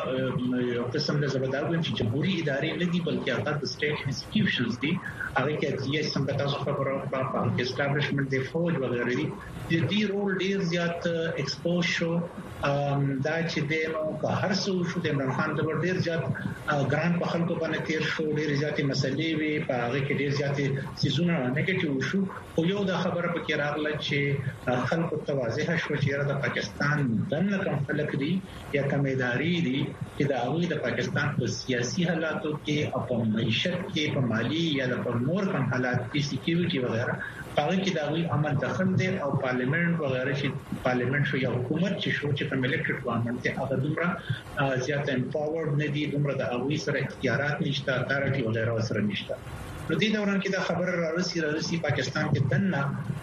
یو قسم د زبرداوی چې جمهوریت ادارې نه دي بلکې هغه د سټیټ انسټیټیوشنز دي هغه کې د سم تاسو خبره په اسټابلیشمنت د فوج وغیرہ دي د دې رول ډیر زیات ایکسپوز شو دا چې دینو په هر څه شو د عمران خان د ډیر زیات ګران په خلکو باندې تیر شو ډیر زیات مسلې وي په هغه کې ډیر زیات سيزونه نیگیټیو شو خو یو دا خبره پکې راغله چې خلکو ته واضح شو چې د پاکستان دنه کوم خلک دي یا کمیداری دي چې دا هغه د پاکستان په سیاسي حالاتو کې او په معیشت کې په مالی یا د نور کوم حالات کې سکیورټي وغیرہ هغه کې دا وی عمل دخل دي او پارلیمنت وغیرہ چې پارلیمنت شو یا حکومت چې شو چې کوم الیکټډ ګورنمنت ته هغه دومره زیات امپاورډ نه دي دومره د هغه سره اختیارات نشته اتارټي وغیرہ سره نشته نو دې دوران کې دا خبر راسي پاکستان کې دنه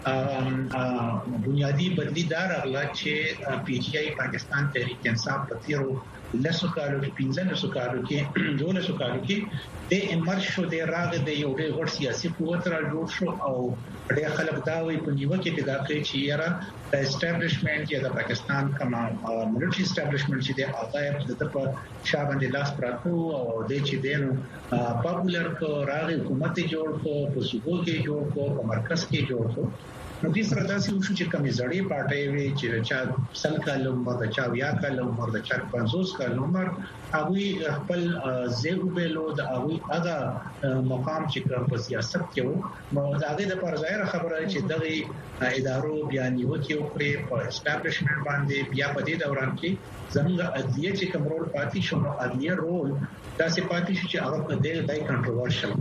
بنیادی بدلی دار اغلا چې پی ټی آی پاکستان تحریک انصاف پتیرو لسو کالو کې 15 کالو کې 12 کالو کې د امرش شو د راغ د یو ډېر غټ سیاسي قوت را جوړ شو او ډېر خلک دا وایي په نیوه کې پیدا کړی چې یاره د اسټابلیشمنت یا د پاکستان کومه ملټری اسټابلیشمنت چې د هغه د په شابه لاس پراته او د چې دینو پاپولر کو راغ حکومت جوړ کو په صوبو کې جوړ کو په مرکز کې جوړ کو نو دې سره داسې وشو چې کمی زړې پټې وي چې چا سل کال عمر د چا یا کال عمر د چا 50 کال عمر هغه خپل زیرو بلو د هغه مقام چې په سیاست کې وو نو دا د پر ظاهر خبره چې دغه ادارو بیا نیو کې وکړي په اسټابلیشمنت باندې بیا په دې دوران کې زموږ عدلیه چې کوم رول پاتې شو نو عدلیه رول داسې پاتې شو چې هغه په دې ځای کنټروورشل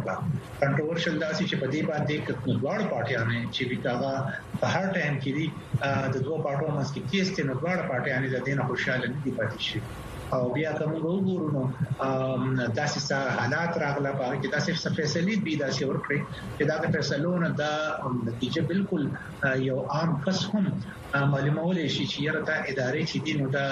داسې چې په دې باندې کله دوړ پارټیانه چې وکړه په هر ټایم کې دي د دوه پارټو منځ کې کیسته نو دوه پارټیانه د دینه خوشاله نه دي پاتې شي او بیا کوم وګورو نو داسې حالات راغله په کې داسې فیصلې به داسې ورکړي چې دا فیصلونه دا نتیجه بالکل یو عام کس هم معلومول شي چې یره ادارې چې دي نو دا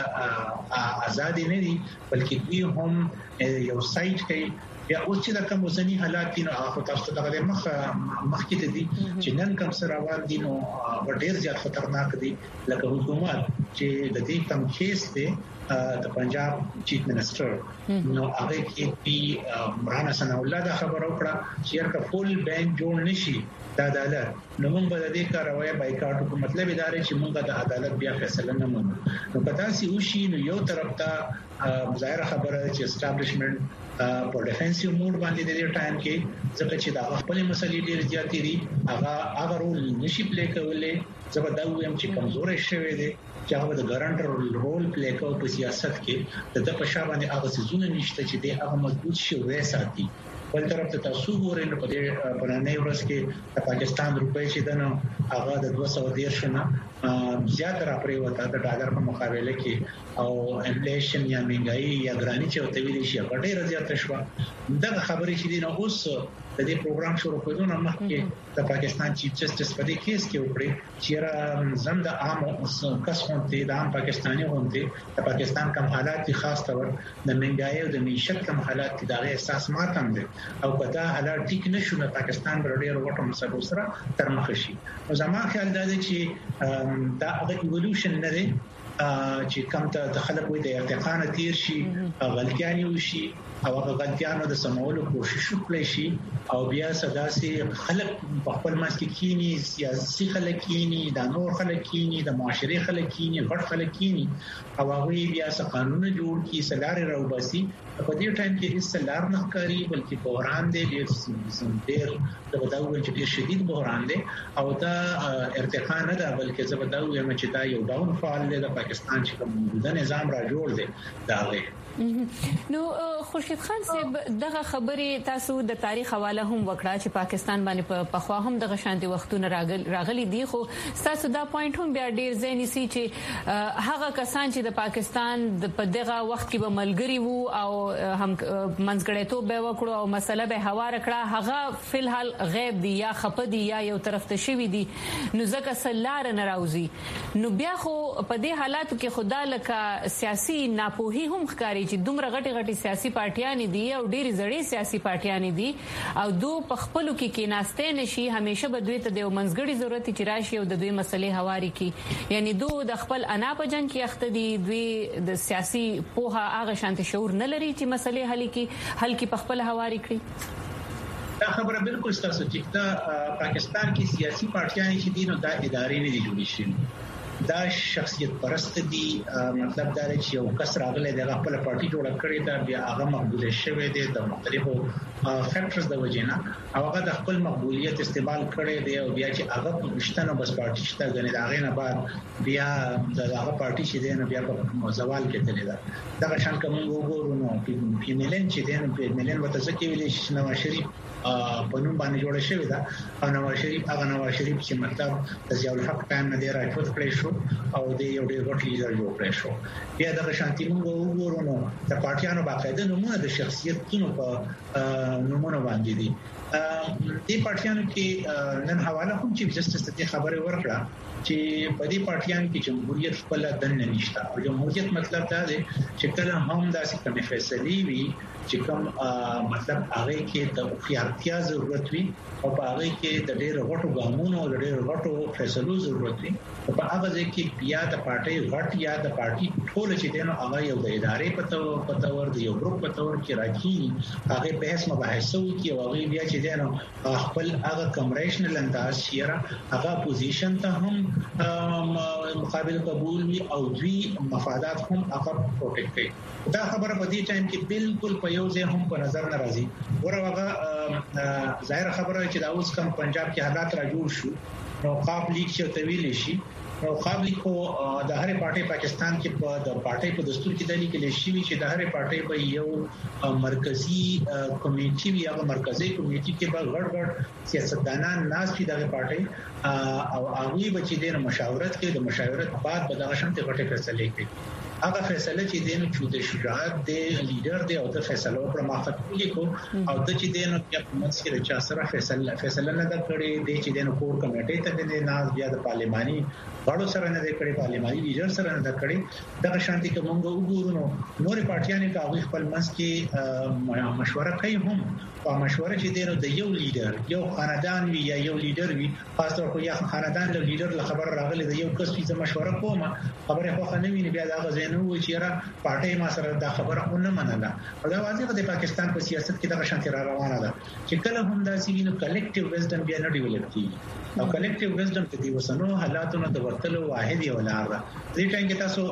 آزاد نه دي بلکې دوی هم یو سایت کوي یا اوس چې د کوم وزنی حالات دي نو هغه تاسو ته د مخکې دي چې نن کوم سره روان دي نو ډېر زیات خطرناک دي لکه حکومت چې د دې کم کیس ته د پنجاب چیف منسٹر نو هغه کې پی مولانا ثنا الله دا خبر وکړه چې یره فول بینک جوړ نشي د عدالت نو موږ به د دې کاروي بایکاټ کو مطلب ادارې چې موږ د عدالت بیا فیصله نه مونږ نو پتا سي وشي نو یو طرف ته ظاهر خبره چې اسټابلیشمنت په ډیفنسیو موډ باندې د دې ټایم کې ځکه چې دا خپل مسلې ډېر زیاتې دي هغه رول نشي پلی کولای ځکه دا ویم چې کمزورې شوی دی چې هغه د ګارانټر رول پلی کوي په سیاست کې د په شابه باندې هغه څه نشته چې د هغه مضبوط شي وې ساتي بل طرف ته تاسو ګورئ نو په دې پرانه ورځ کې د پاکستان روپۍ چې دنه هغه د 210 شنه زیات را پرې وته د ډالر په مقابله کې او انفلیشن یا مهنګای یا ګرانی چې وته ویل شي په ډېر زیات شو دا خبرې چې دي نو اوس د دې پروګرام شروع کېدو نه مخکې د پاکستان چیف جسټس په دې کیس کې وکړي چې زم د عام کس هونته د عام پاکستاني هونته د پاکستان کوم حالات دي خاص طور د مهنګای او د معیشت کوم حالات دي دا احساس ماتم دي او کدا حالات ټیک نشو نه پاکستان ډېر وټو مسلو سره تر مخ شي او زما خیال دا دی چې دا هغه ایولوشن نه دی چې کوم ته د خلک وي د ارتقا تیر شي غلطیان وشي او هغه غلطیانو د سمولو کوشش وکړي شي او بیا سداسي خلک په خپل مس کې کینی سیاسي خلک کینی د نور خلک کینی د معاشري خلک کینی غټ خلک کینی او هغه بیا څه قانون جوړ کی سلار راوباسي په دې ټایم کې هیڅ سلار نه کوي بلکې بحران دی ډېر د بداوی چې ډېر شدید بحران دی او دا ارتقا نه ده بلکې زبداوی چې دا یو ډاون فال دی د پاکستان چې کوم موجوده نظام را جوړ دی دا وایي نو خورشید خان صاحب دغه خبرې تاسو د تاریخ حواله هم وکړه چې پاکستان باندې په خوا هم دغه شانتي وختونه راغلي دي خو تاسو دا پوینټ هم بیا ډیر ځینې سي چې هغه کسان چې د پاکستان په دغه وخت کې به ملګری وو او هم منځګړیتوب به وکړو او مسله به هوار کړه هغه فلحال غیب دي یا خپه دي یا یو طرف ته شوی دي نو ځکه سلار نه راوځي نو بیا خو په دې حالت حالاتو کې خدا لکه سیاسي ناپوهي هم ښکاری چې دومره غټي سیاسي پارټیان دي او ډېری زړې سیاسي پارټیان دي او دو په خپلو کې ناشته نشي همیشه به دوی ته د منځګړي ضرورت چې راشي او د دوی مسلې هواري کی یعنی دو د خپل انا په جنګ کې اخته دي دوی د سیاسي پوها هغه شانتي شعور نه لري چې مسلې حل کی په خپل هواري کړی دا خبره بالکل ستاسو چې دا پاکستان کې سیاسي پارټیان چې دي نو دا ادارې نه دي جوړې شوې دا شخصیت پرست دي مطلب دا چې یو کس راغلی د خپل پارټي جوړ کړی دا بیا هغه مقبول شوی دی د مختلفو فیکټرز د وجینا او هغه د خپل مقبولیت استعمال کړی دی او بیا چې هغه په مشتنه بس پارټي شته غني دا غینه بعد بیا د هغه پارټي چې دی نو بیا په زوال کې تللی دا دا شان کوم وګورو نو په ملن چې دی نو په ملن وته ځکه ویل چې نواز شریف په نوم باندې جوړ شوی دا او نواز شریف چې مطلب د ضیاء الحق ټایم نه دی راځوت کړی شو او د یو ډېر غټ لیډر جوړ کړی شو بیا د شانتي موږ وګورو نو د پارټیانو باقاعده نمونه د شخصیتونو په نمونه باندې دي د پارټیانو کې نن حواله هم چې جسټس ته خبره ورکړه چې په دې پارټیانو کې جمهوریت خپل دنه نشته او جمهوریت مطلب دا دی چې کله هم داسې کومې فیصلې وي چې کوم مطلب هغه کې د خیارتیا ضرورت وي او په هغه کې د ډېر غټو ګامونو او د ډېر غټو فیصلو ضرورت وي او په هغه ځای کې بیا د پارټي غټ یا د پارټي ټول چې دینو هغه یو د ادارې په تور دی یو ګروپ په تور کې راځي هغه بحث مباحثه وکړي او هغه بیا چې دینو خپل هغه کمریشنل انداز شیره هغه پوزیشن ته هم مقابل قبول وي او دوی مفادات هم هغه پروټیکټ کوي دا خبره په دې ټایم کې بالکل په یو ځای هم په نظر نه راځي ورغه ظاهر خبره چې دا اوس کوم پنجاب کې حالات را جوړ شو نو قاب لیک چې تویل شي نو قاب لیک کو د هرې پارټي پاکستان کې په د پارټي په دستور کې د لیکل شي چې د هرې پارټي په یو مرکزی کمیټي وي هغه مرکزی کمیټي کې به غړ سیاستدانان ناس چې د پارټي او هغه به چې د مشاورت کې د مشاورت بعد به د شمته غټه فیصله کوي هغه فیصله چې دینو چې د شجاعت د لیډر دی او د فیصله پر ماخذ لیکو او د چې دینو په مسیر چا سره فیصله نه کړي د چې دینو کور کمیټې ته د ناز بیا د پارلماني غړو سره نه کړي پارلماني لیډر سره نه کړي د شانتي کوم وګورو نو نور پارټیانو کې هغه خپل منځ کې مشوره کوي هم او مشوره چې دینو د یو لیډر یو خاندان وی یا یو لیډر وی خاصه کو یا خاندان له لیډر له خبر راغلی د یو کس په مشوره کوم خبره خو نه ویني بیا دا غزنه و چې را پارټي ما سره دا خبره نه منله او دا واضح د پاکستان په سیاست کې دا شانتي را روانه ده چې کله هم دا سیمینو کلیکټیو وزډم بیا نه ډیولپ کیږي او کلیکټیو وزډم ته دی وسنو حالاتونو د ورتلو واحد یو لار ده دې ټایم کې تاسو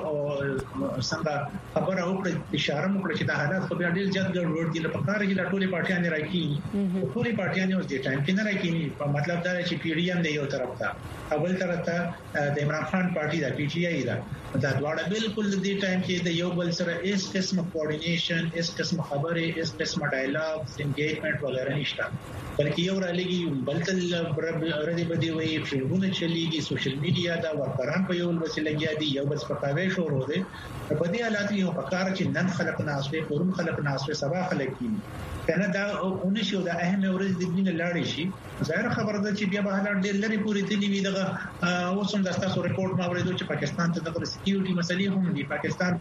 څنګه خبره وکړه اشاره وکړه چې دا حالات خو بیا ډیر جد ګډوډ دي په کار کې ټولې پارټیانې راکې ټولې پارټیانې اوس دې ټایم کې نه راکې په مطلب دا چې پی ډی ایم دی یو طرف ته اول طرف ته د عمران خان پارټي دا پی ټی آی دا دواړه بالکل دې ټایم کې د یو بل سره هیڅ قسم کوارډینیشن هیڅ قسم خبرې هیڅ قسم ډایلاګ انګیجمنٹ وغیرہ نشته بلکې یو را لګي بل تل ردی بدی وي فلمونه چلیږي سوشل میډیا دا ورکران په یو وسیله لګیا دي یو بل پکاوي شروع دي په دې حالات یو پکار چې نن خلق ناسوي پرون خلق ناسوي سبا خلق کیږي کنه دا اونشو دا اهم ورځ د دین لاړې شي ظاهر خبره ده چې بیا به حالات ډېر لري پوری دي وی دغه اوسم د تاسو ریپورت ما ورېدو چې پاکستان ته د سکیورټي مسلې هم دي پاکستان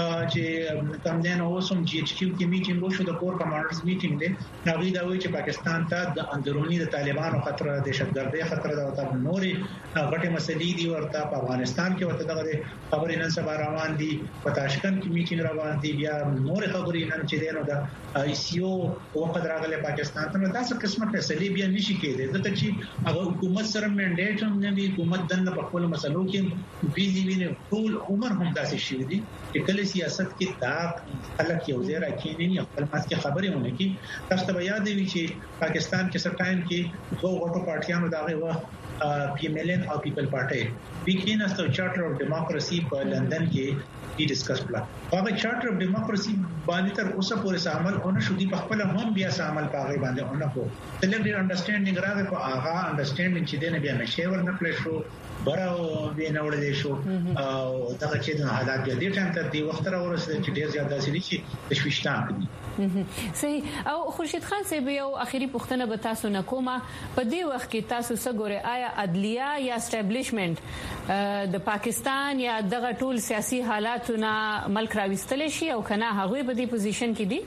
چې کوم دین اوسم جی ایچ کیو کې میټینګ وشو د کور کمانډرز میټینګ دی نو دا وایي چې پاکستان ته د اندرونی د طالبانو خطر د دهشتګردۍ خطر د وطن نوري غټه مسلې دي ورته په افغانستان کې ورته دغه خبرې نن سبا روان دي په تاشکند کې میټینګ روان دي بیا نور خبرې نن چې دینو د آی سی او وقت راغله پاکستان ته دا څه قسمه فیصله بیا نشي کېدای ځکه چې هغه حکومت سره منډیټ هم نه وي حکومت دنه په خپل مسلو کې بیزی ویني ټول عمر هم داسې شي دي چې کله سیاست کې دا خلک یو ځای راکېني خپل ماس کې خبرې ونه کی تاسو ته یاد دی چې پاکستان کې سر ټایم کې دوه غټو پارټیانو دغه وخت پی ایم ایل این او پیپل پارټي وکیناستو چارټر اف ډیموکراسي په لندن کې ډی ډیسکس کړه هغه چارټر اف ډیموکراسي باندې تر اوسه پورې عمل اون شو دي په خپل هم بیا عمل پاغه باندې اون کو تلګ ډیر انډرستانډینګ راغی په هغه انډرستانډینګ چې دنه بیا نشي ورنه کړی شو براو ویناوړل شو او دغه چې د حالات دې ټیم ته دی وخت راورسېد چې ډیر زیات داسې شي تشویشتان دي. صحیح. او خورشید خان صاحب یو اخیری پوښتنه به تاسو نه کومه، په دې وخت کې تاسو څه ګورئ، آیا عدلیه یا اسټابلیشمنت د پاکستان یا دغه ټول سیاسي حالاتونه ملک راوستل شي او کنه هغه په دې پوزیشن کې دي؟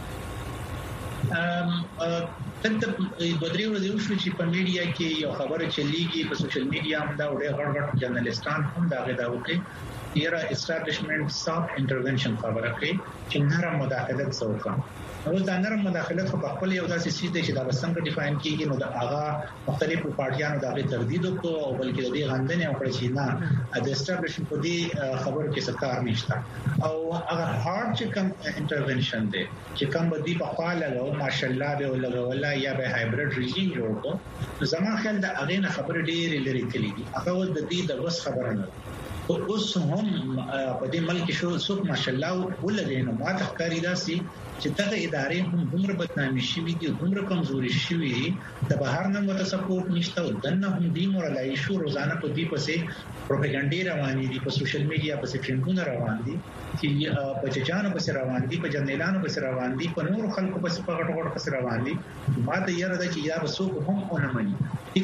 دلته د درې ورځې وشو چې په میډیا کې یو خبره چلیږي، په سوشل میډیا هم دا وړه غړغړ جرنالستان هم دا غدا وکړي یره اسټابلیشمنت سافټ انټرونشن خبره کوي چې نرم مداخلت څوکا. نو دا نرم مداخلت په خپل یو داسې سیس دی چې دا څنګه ډیفاین کیږي. نو دا هغه مختلفو پارټیانو دا غي تردید وکړو او بلکې د دې غندنې او کړی چې نه د اسټابلیشمنت په دې خبرو کې څه کار نشته او هغه هارد چې کوم انټرونشن دی چې کوم بدی په خپل له ماشاءالله به ولګولا یا به هایبرید ریژیم جوړ کو. زما خیال دا هغه نه خبره ډېر لري کلی دي، هغه د دې د وس خبره نه اوس هم په دې ملک شو څوک ماشاءالله ولګي. نو ما تخکاری داسي چې دغه ادارې هم دومره بدنامي شوي دي، دومره کمزوري شوي دي، د بهر نه مت سپورټ نشته او دنه هم دی مورلای شو. روزانه په دې پسې پروپاګاندا روانې دي، په سوشل میډیا پسې ټرینډونه روان دي چې په چجانو پسې روان دي، په جنیلانو پسې روان دي، په نور خلکو پسې په غټ غټ پسې روان دي. ما ته یاره د چې یا وسوک هم اونې مني چې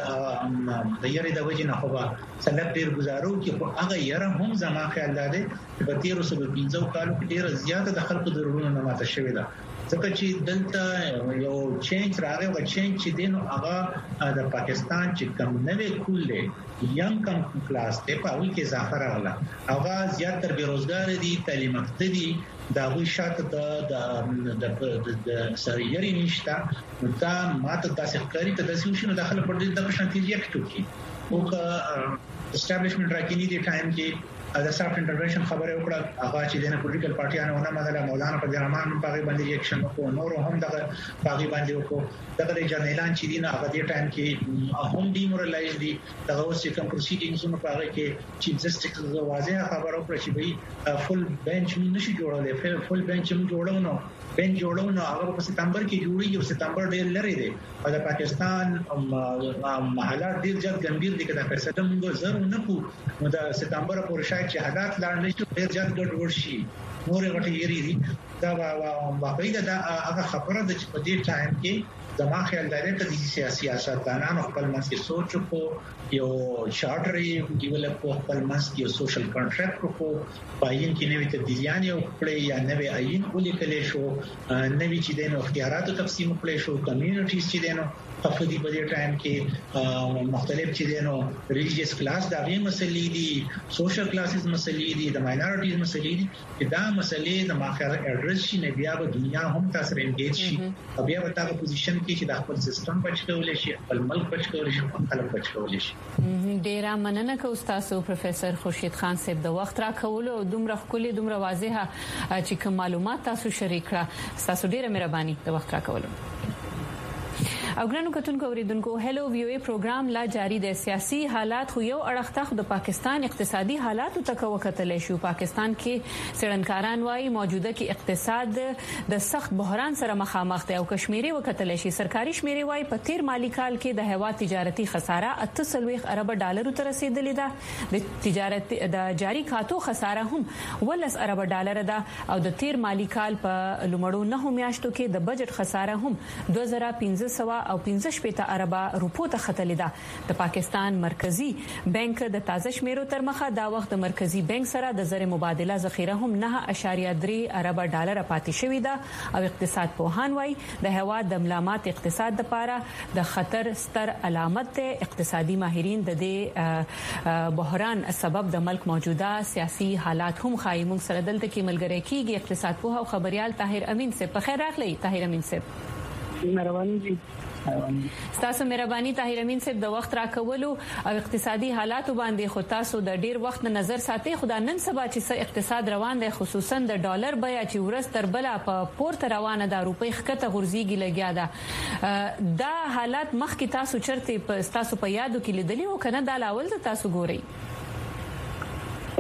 د یاره د وجه نه خو سلب ډیر گزارو کې هغه یاره هم زما خیال ده په 1315 کالو کې ډیر زیاته د خلکو ضرورونه نه ماته شوې ده. ځکه چې دلته یو چینج راغی او چینج چې دین هغه د پاکستان چې کم نوې کول دی یم کم کلاس ته په اول کې اضافه راغله. هغه زیاتره بیروزګار دي، تعلیم یافته دي، دا وی شاته د سریری نشته. دا ماته تاسو ښکاری ته د سوشنو داخله پر دې د شانتي ریاکټ کوي او اسټابلیشمنت راکینی دی ټایم کې د سافټ انټرونشن خبره وکړه. هغه چې د پولیټیکل پارټیانو نه مدله مولانا فضل الرحمن په هغه باندې ریاکشن وکړ، نور هم دغه هغه باندې وکړ. دغه جنرالان چې دین هغه د ټایم کې هم ډیمورالایز دي. دغه اوس کوم پروسیډینګز په هغه کې چیف جسټس واضح خبره وکړه چې وی فل بنچ نشي جوړولای، فل بنچ هم جوړونو هغه په سپتمبر کې جوړیږي او سپتمبر ډیر لري دی او د پاکستان حالات ډیر زیات ګمبیر دي. کله چې موږ زر نه کو نو د سپتمبر پورې شاید چې حالات لاړ نشي ډیر زیات ګډوډ شي، نور غټي یری دي. دا واقعي دا هغه خبره د چې په دې ټایم کې زما خیال دی چې د سیاستدانانو خپل منځ کې سوچ کو، یو چارټر ډیولپ کو، خپل منځ کې یو سوشل کانټریکټ کو، پاین کې نوې تبدیلیاں یو کړې یا نوې آئین ولیکل شو، نوې چې دینو اختیاراتو تقسیم کړې شو، کمیونټیز چې دینو تفدی په دې ټایم کې مختلف چې دینو ریلیجیس کلاس دا غي مسلې دي، سوشل کلاسز مسلې دي، د ماینورټیز مسلې دي. دا مسلې د ماخر اډرس شي نه بیا به دنیا هم تاسو انګیج شي او بیا به تاسو پوزیشن کې چې د خپل سیستم بچ کولای شي، خپل ملک بچ کولای شي، خپل بچ کولای شي. ډیر مننه کوم تاسو پروفیسور خورشید خان صاحب د وخت را کولو دومره خولي دومره واضحه چې کوم معلومات تاسو شریک کړه. تاسو ډیره مهرباني د وخت را کولو. او ګرانو کتونکو اوریدونکو هلو وی او ای پروګرام لا جاری دی. سیاسي حالات خو یو اړخته د پاکستان اقتصادي حالات ته کوکتل شو. پاکستان کې سړنکاران وايي موجوده کې اقتصاد د سخت بحران سره مخامخ دی او کشمیري وکتل شي. سرکاري شمیرې وايي په تیر مالی کال کې د هوا تجارتي خساره 38 ارب ډالر ته رسیدلې ده. د تجارت د جاری کاتو خساره هم 10 ارب ډالر ده او د تیر مالی کال په لومړو 9 میاشتو کې د بجټ خساره هم 2500 او 15 ارب روپو ته ختلې ده. د پاکستان مرکزی بانک د تازه شمیرو تر مخه دا وخت د مرکزی بانک سره د زر مبادله ذخیره هم 9.3 ارب ډالر پاتې شوې ده او اقتصاد پوهان وايي د هوا د ملامت اقتصاد لپاره د خطر ستر علامت ته. اقتصادي ماهرین د دې بحران سبب د ملک موجوده سیاسي حالات هم خایي. موږ سره دلته کې ملګری کیږي اقتصاد پوه او خبريال طاهر امین صاحب. په خیر راغلی طاهر امین صاحب. مهرباني دي. تاسو مهرباني طاهر امین صاحب د وخت راکولو او اقتصادي حالات باندې خو تاسو د ډیر وخت نظر ساتي. خدا نن سبا چې اقتصاد روان دی خصوصا د ډالر بیا چې ورځ تر بل په پورته روانه ده، روپۍ خکته غورځيږي لګیا ده. دا حالات مخکې تاسو چرته تاسو په یادو کې لیدلی او کنه دا لاول تاسو ګورئ؟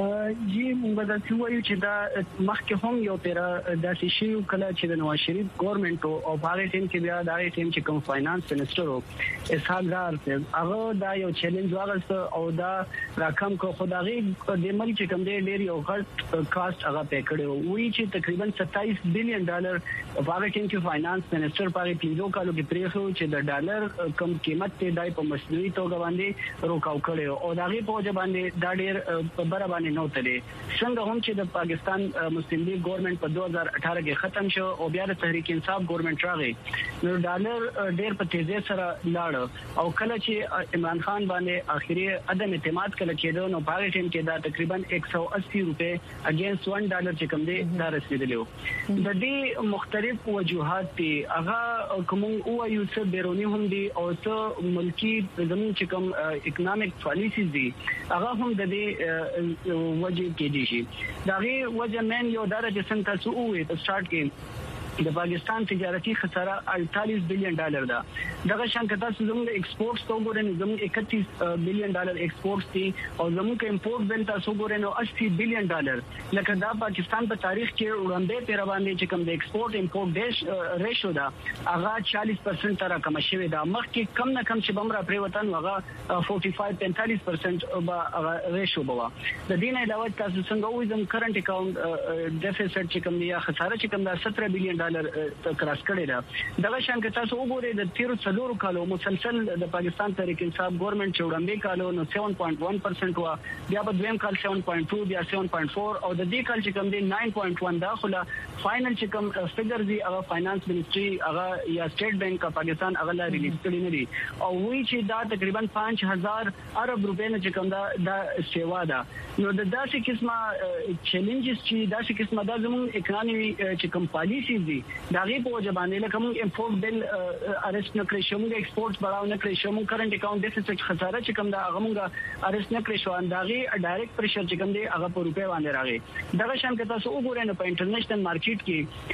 جی موږ د سویو چې دا مخکې هم یو تیر داسې شی کله چې د نواز شریف ګورنمنت او هغه ټیم کې بیا دا ټیم چې کوم فاینانس منسٹر او اسحاق دار هغه دا یو چیلنج واغست او دا راکم کو خدای د ملک چې کوم دی ډیر یو غټ کاست هغه پې کړو وی چې تقریبا $27 بلین هغه ټیم کې فاینانس منسٹر پاره 15 کالو کې پریخو چې د ډالر کم قیمت ته دای په مصنوعي توګه باندې روکاو کړو او داغه په وجه باندې دا ډیر په برابر نه وتلې څنګه هم چې د پاکستان مسلم لیگ ګورنمنت په 2018 کې ختم شو او بیا د تحریک انصاف ګورنمنت راغی نو ډالر ډېر په تیزی سره لاړ او کله چې عمران خان باندې اخیری عدم اعتماد کله کېدو نو په هغه ټیم کې دا تقریبا 180 روپے اگینست $1 چې کوم دی دا رسیدلو د دې مختلف وجوهات دي هغه کوم او یو څه بیرونی هم دي او څه ملکی زموږ چې کوم اکونومیک پالیسیز دي هغه هم د دې وجه کې دي شي داغه وجه من یو درجه څنګه تاسو وې په سٹارټ کې د پاکستان تجارتي خساره $48 بلین ده دغه شان کته زموږ ایکسپورټس تو ګورئ زموږ $31 بلین ایکسپورټس دي او زموږ امپورټ بل تاسو ګورئ نو $80 بلین لکه دا پاکستان په تاریخ کې وړاندې تیر باندې چې کوم د ایکسپورټ امپورټ دیش ریشو دا هغه 40% تر کم شوی دا مخکې کم نه کم چې بمرا پری وطن هغه 45-45% به ریشو بوا د دې نه علاوه تاسو څنګه وې زم کرنٹ اکاونټ ډیفیسټ چې کوم دی یا خساره چې کوم دا $17 بلین کراس کړی دا دغه شان کې تاسو وګورئ د 13 کالو مسلسل د پاکستان تحریک انصاف ګورنمنت چوړمبه کالو نو 7.1% وا بیا په دویم کال 7.2 بیا 7.4 او د دې کال چې کوم دی 9.1 داخله فائنل چې کوم فګر دی هغه فاینانس منسټري هغه یا سټیټ بانک اف پاکستان هغه لا ریلیز کړی نه دي او وی چې دا تقریبا 5000 ارب روپے نه چې کوم دا سیوا ده نو د داسې قسمه چیلنجز چې داسې قسمه د زموږ اکانومي چې کوم پالیسی دي دا غي په وجه باندې لکه موږ امپورټ بل ارست نه کړی شو موږ ایکسپورټ بڑاو نه کړی شو موږ کرنٹ اکاونټ ډیفیسټ خساره چې کوم دا هغه موږ ارست نه کړی شو انداغي ډایرکټ پرشر چې کوم دی هغه په روپے باندې راغی دغه شان کې تاسو وګورئ نو په انټرنیشنل مارکیټ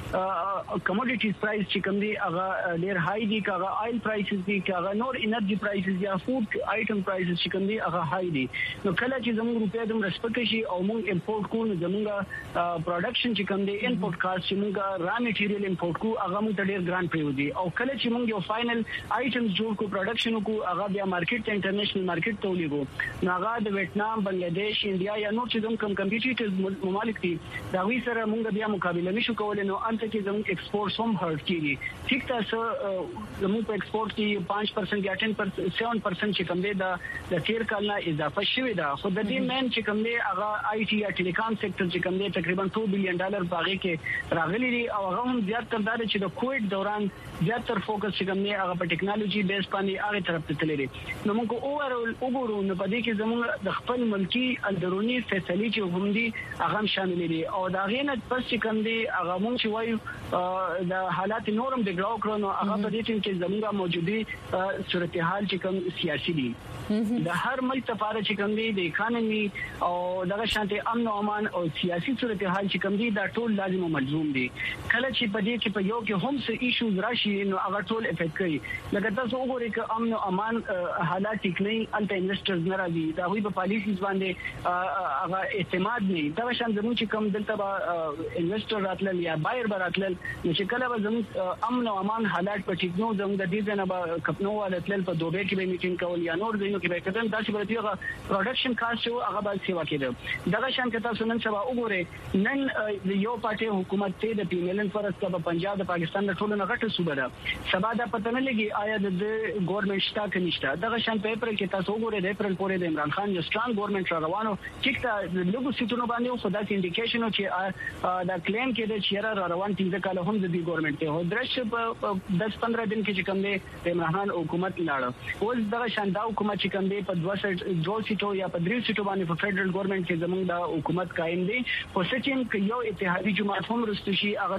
کې کموډیټیز پرایس چې کوم دی هغه ډیر های دي هغه آیل پرایسز دي هغه نور انرژي پرایسز یا فود آیټم پرایسز چې کوم دی هغه های دي نو کله چې زموږ روپے د رسپکټ شي او موږ امپورټ کوو زموږ پروډکشن چې کوم دی انپورټ کاست چې موږ را میټیریل امپورټ کو هغه موږ ډیر ګران پریو دي او کله چې موږ یو فائنل آیټمز جوړ کو پروډکشن کو هغه بیا مارکیټ انټرنیشنل مارکیټ ته ولېګو نو هغه د ویتنام بنگلاديش انډیا یا نور چې کوم کمپیټیټیو ممالک دي دا وی سره موږ بیا مقابله نشو کولای نو انت کې زموږ ایکسپورټ هم هرټ کیږي ټیک تاسو زموږ په ایکسپورټ کې 5% یا 10% 7% چې کوم دی د تیر کال نه اضافه شوی دا خو د دې مین چې کوم دی هغه آی ټي یا ټیلیکام سېکټر چې کوم دی تقریبا $2 بلین باغې کې راغلي دي او هغه هم زیات تر دا چې د کووډ دوران زیات تر فوکس چې کوم دی هغه په ټیکنالوژي بیس باندې هغه طرف ته تللی دي نو موږ اوورال وګورو نو په دې کې زموږ د خپل ملکی اندرونی فیسیلیټي هم دي هغه شامل دي او دا غینه پس چې کوم دی هغه موږ چې وایو د حالات نورم د ګراو کړو نو هغه په دې کې زموږه موجودي صورتحال چې کوم سیاسي دي د هر ملک لپاره چې کوم دی د اکانومي او دغه شانته امن او امان او سیاسي صورتحال چې کوم دی دا ټول لازم او ملزوم دي کله چې په دې کې په یو کې هم څه ایشوز راشي نو هغه ټول افیکټ کوي لکه تاسو وګورئ چې امن او امان حالات ټیک نه انټ انویسټرز نه راځي دا وی په پالیسیز باندې هغه اعتماد نه دا شان زموږ چې کوم دلته به انویسټر راتلل یا بایر راتلل نو چې کله به زموږ امن او امان حالات په ټیک نو زموږ د دې نه به کپنو والتل په دوبه کې به میټینګ کول یا نور دینو کې به کدن داسې به دیغه پروډکشن کاست او هغه به سیوا کېده دا شان کې تاسو نن سبا وګورئ نن یو پارټي حکومت ته د پیملن فرض کا پنجاب د پاکستان د ټولو نه غټه صوبه ده سبا دا پته نه لګي آیا د ګورنمنت شتا کې نشته دغه شان په اپریل کې تاسو وګورئ د اپریل پورې د عمران خان یو سترانګ ګورنمنت روانو ټیک ته لګو سیټونو باندې خو دا انډیکیشن چې دا کلیم کې د چیرې روان 3 کال هم د دې ګورنمنت ته هو درش په 10-15 دن کې چې کوم دی د عمران خان حکومت لاړ اوس دغه شان دا حکومت چې کوم دی په 2 سیټو یا په 3 سیټو باندې په فدرل ګورنمنت کې زموږ د حکومت قائم دی خو سچین کې یو اتحادی جماعت هم رستشي هغه کاب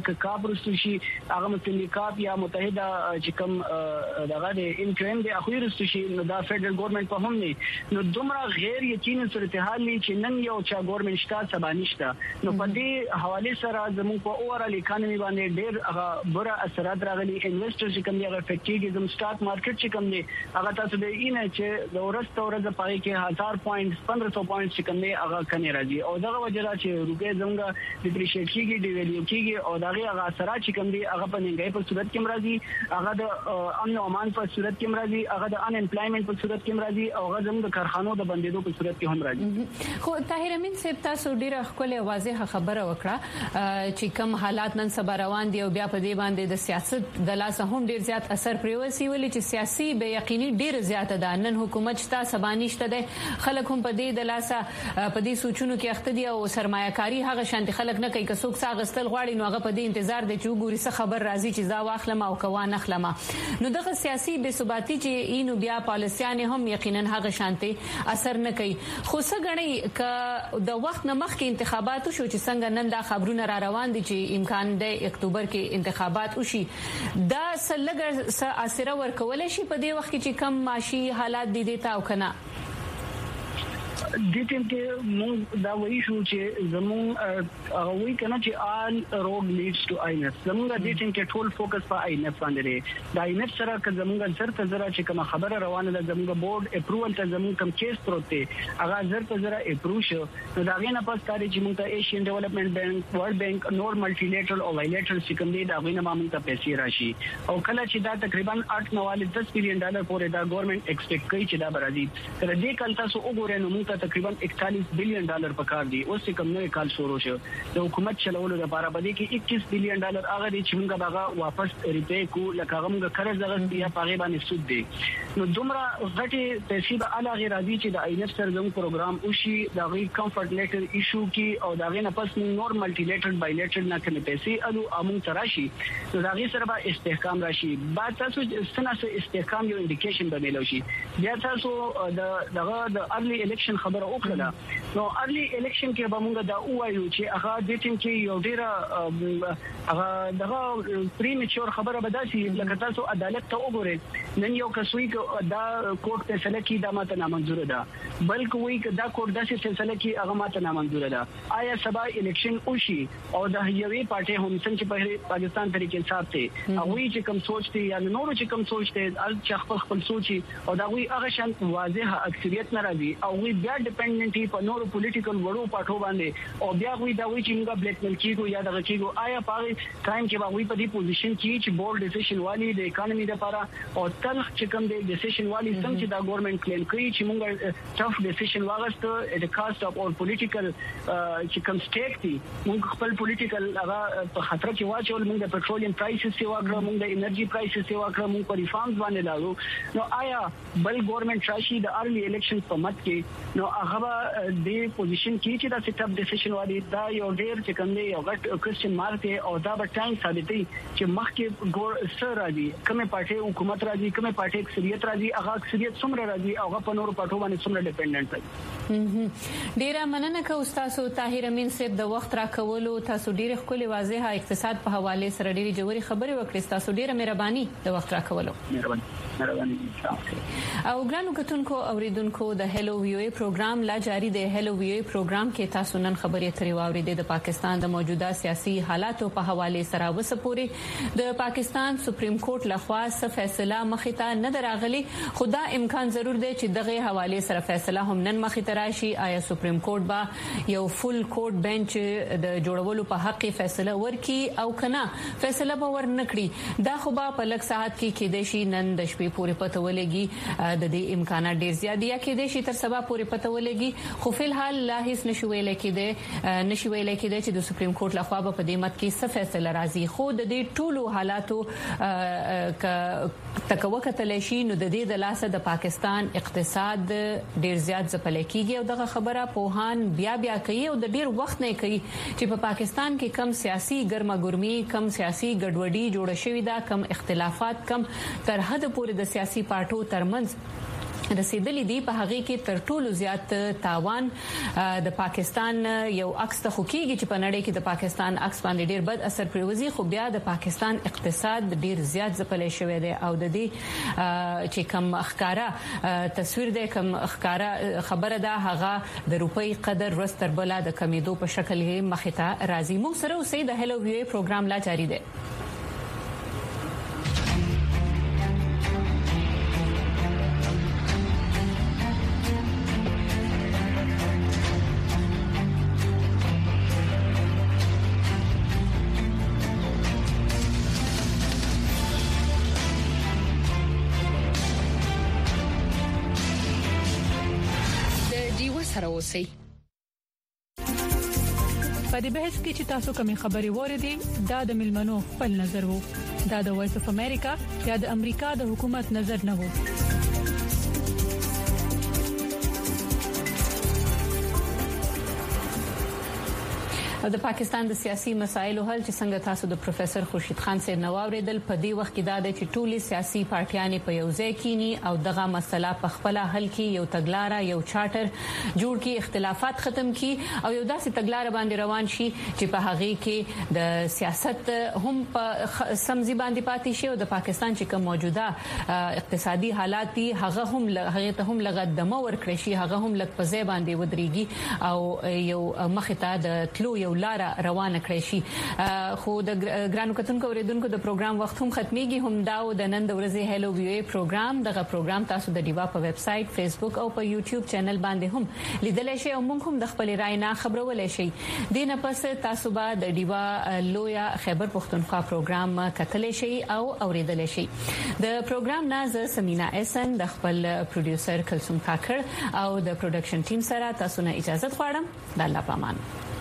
پرستو شي هغه متحده یا متحده چې کوم دغه د انکریم د اخوی رستو شي نو دا فدرال ګورنمنت په هم نه نو دومره غیر یقیني صورتحال چې نن یو چا ګورنمنت شته سبا نشته نو په دې حواله سره زموږ په اورال اکانومي باندې ډېر هغه بره اثرات راغلي انویسټر چې کوم دی هغه فیکټیږي زم سٹاک مارکیټ چې کوم دی هغه تاسو د اینه چې د ورځ پای کې 1000 پوینټ 1500 پوینټ چې کوم دی هغه کني راځي او دغه وجه چې روپے زموږ ډیپریشیټ کیږي ډیویلیو کیږي او دغه هغه اثرات چې کوم دی هغه په ننګي په صورت کې مرضی هغه د امن او امان په صورت کې مرضی هغه د ان امپلایمنت په صورت کې مرضی او هغه زموږ د کارخانو د بندیدو په صورت کې هم راځي خو طاهر امین صاحب تاسو ډیره خپله واضحه خبره وکړه چې کوم حالات نن سبا روان دي او بیا په دې باندې د سیاست د لاس هم ډیر زیات اثر پریوسی ولې چې سیاسي به یقیني ډیر زیات ده نن حکومت شته سبانیشته ده خلک هم په دې د لاس په دې سوچونو کې اخته دي او سرمایه‌کاری هغه شانتي خلک نه کوي که څوک ساغستل غواړي نو هغه په دې انتظار دي چې وګوري څه خبر راځي چې دا واخلم او کوان اخلم نو دغه سیاسي بے ثباتی چې اینو بیا پالیسيان هم یقینا هغه شانتي اثر نه کوي خو څه غني ک د وخت نه مخکې انتخابات شو چې څنګه نن دا خبرونه را روان دي چې امکان دی اکتوبر کې انتخابات وشي دا سلګر اثر ورکول شي په دې وخت کې چې کم معاشي حالات دي تا او کنه د دې کې موږ دا وایو چې زموږ وایي کنه چې آل روډ لیډز ټو آینف زموږ د دې کې ټول فوکس په آینف باندې دی دا آینف سره که زموږ زرته زره چې کوم خبره روانه ده زموږ بورډ اپروول ته زموږ کوم کیس پروت دی هغه زرته زره اپروو شو نو دا غینه پاس کاری چې موږ ته ایشین ډیولپمنٹ بانک ورلد بانک نور ملټی لیټرل او بایلیټرل چې کوم دی دا غینه موږ ته پیسې راشي او کله چې دا تقریبا 8.9 بلین ډالر پورې دا ګورنمنت ایکسپیکټ کوي چې دا برازي تر دې کال تاسو وګورئ نو موږ تقریبا 41 بلین ډالر پکار دي اوس کوم نوې کال شروع شو د حکومت چلولو لپاره بده کې 21 بلین ډالر هغه دي چې موږ هغه واپس ریپې کو لکه موږ قرض غوښتي یا پاغه باندې سود دي نو دومره غټي پیسې به علاوه راځي چې د آینف سره زموږ پروګرام وشي د غي کمفورټ لیټر ایشو کې او دا غي نه پس نور ملټی لیټر بایلیټر نه کوي پیسې الو امون تراشي نو دا غي سره به استحکام راشي بعد تاسو ستنه استحکام یو انډیکیشن به ملو شي بیا تاسو د ارلی الیکشن خبره وکړه نو ارلی الیکشن کې به موږ دا وایو چې هغه د ټیم کې یو ډیره هغه دغه پریمیچور خبره به داسي لکه تاسو عدالت ته وګورئ نن یو کسوي دا کوټ فیصله کې دا ماته نامنظور ده بلکې وایي دا کوټ داسې فیصله کې هغه ماته نامنظور ده آیا سبا الیکشن وشي او د یوې پارټي هم څنګه په پاکستان طریقې انصاف ته هغه چې کوم سوچتي یا نورو چې کوم سوچته چې خپل سوچي او دا وایي هغه شان واضحه اکثریت ناراضي او وی بیا ډیپندنټي په نورو پولیټیکل وړو پټو باندې او بیا وی دا وی چې موږ بلیک میل کیږو یا دغه کیږو آیا پاره ټایم کې به وی په دې پوزیشن کې چې بورډ ډیسیژن والی د اکانومي لپاره او تل چې کوم د ډیسیژن والی څنګه چې دا ګورنمنت کلیم کوي چې موږ ټف ډیسیژن واغسته د کاست اف اور پولیټیکل چې کوم سټیک دي موږ خپل پولیټیکل هغه په خطر کې واچول موږ د پټرولیم پرایسز سی واکړو موږ د انرژي پرایسز سی واکړو موږ په ریفارمز باندې لاړو نو آیا بل ګورنمنت راشي د ارلی الیکشن په مت کې نو هغه د پوزیشن کې چې دا سټاپ ډیسیژن والی دا یو ډیر چې کوم دی یو غټ کوېسچن مارک دی او دا به ټایم ثابتې چې مخکې ګور سر راځي کومه پارټي حکومت راځي کومه پارټي اکثریت راځي هغه اکثریت څومره راځي هغه په نورو پټو باندې څومره ډیپندنت دی ډیره مننه کوم تاسو طاهر امین صاحب د وخت راکولو تاسو ډیره خولي واضحه اقتصاد په حواله سره ډیره جوړي خبرې وکړې تاسو ډیره مهرباني د وخت راکولو مهرباني او ګرانو کتونکو اوریدونکو د هلو ویو پروګرام لا جاری دی هلو ویو پروګرام کې تاسو نن خبرې اترې واوریدې د پاکستان د موجوده سیاسي حالاتو په حواله سره وسپوري د پاکستان سپریم کورټ لخوا څه فیصله مخې ته نه دراغلي خدا امکان ضرور دی چې دغه حواله سره فیصله هم نن مخې ته راشي آیا سپریم کورټ با یو فل کورټ بنچ د جوړولو په حق فیصله ورکړي او کنه فیصله به ورنکړي دا خو به په لږ ساعت کې کېدې شي نن د شپې پورې پته ولګي د دې امکانات ډیر زیات دي کېدې شي تر سبا پورې پته ولګي خو فلحال لا هیڅ نشوي لیکيده چې د سپریم کورټ لخوا په دې مت کې څه فیصله راځي خو د دې ټولو حالاتو تکوکتل شي نو د دې د لاسه د پاکستان اقتصاد ډیر زیات ځپل کېږي او دغه خبره پوهان بیا کوي او د ډیر وخت نه کوي چې په پاکستان کې کم سیاسي ګرماګرمي کم سیاسي ګډوډي جوړه شوې ده کم اختلافات کم تر حد پورې د سیاسي پارټو ترمنځ رسیدلې دي په هغه کې تر ټولو زیات تاوان د پاکستان یو عکس ته خوکیږي چې په نړۍ کې د پاکستان عکس باندې ډیر بد اثر پروزي خو بیا د پاکستان اقتصاد ډیر زیات ځپلې شوی دی او د دې چې کم ښکارا تصویر دی کم ښکارا خبره ده هغه د روپۍ قدر رستر بلا د کمیدو په شکل کې مخه ته راځي مو سره اوسې د هلو ویو پروګرام لا جاری دی په دې بحث کې چې تاسو کومې خبرې وریدي دا د ملمنو خپل نظر وو دا د وایس اف امریکا یا د امریکا د حکومت نظر نه وو د پاکستان د سیاسي مسایلو حل چې څنګه تاسو د پروفیسور خورشید خان صاحب نواوریدل په دې وخت کې دا د ټولي سیاسي پارټیانې په یو ځای کې او دغه مسله په خپل حل کې یو تګلارې یو چارټر جوړ کې اختلافات ختم کې او یو داسې تګلارې باندې روان شي چې په هغه کې د سیاست هم په سمزي باندې پاتې شي او د پاکستان چې کوم موجوده اقتصادي حالات دي هغه هم هغه ته هم لغدمه ورکړي شي هغه هم لږ په ځای باندې ودرېږي او یو مخه ته د تلو یو لار روانه کړی شي خو د ګرانو کتونکو اوریدونکو د پروګرام وخت هم ختميږي هم دا د نن د ورځې هلو ویو پروګرام دغه پروګرام تاسو د ډیوا په ویب سټ فیسبوک او په یوټیوب چینل باندې هم لیدلای شئ او موږ هم د خپل رائے نه خبرولای شئ دینه پس تاسو به د ډیوا لویا خیبر پختونخوا پروګرام کتلای شئ او اوریدلای شئ د پروګرام ناز سمینا احسن د خپل پروډوسر کلثوم کاکړ او د پروډکشن ټیم سره تاسو نه اجازه غواړم د الله پامان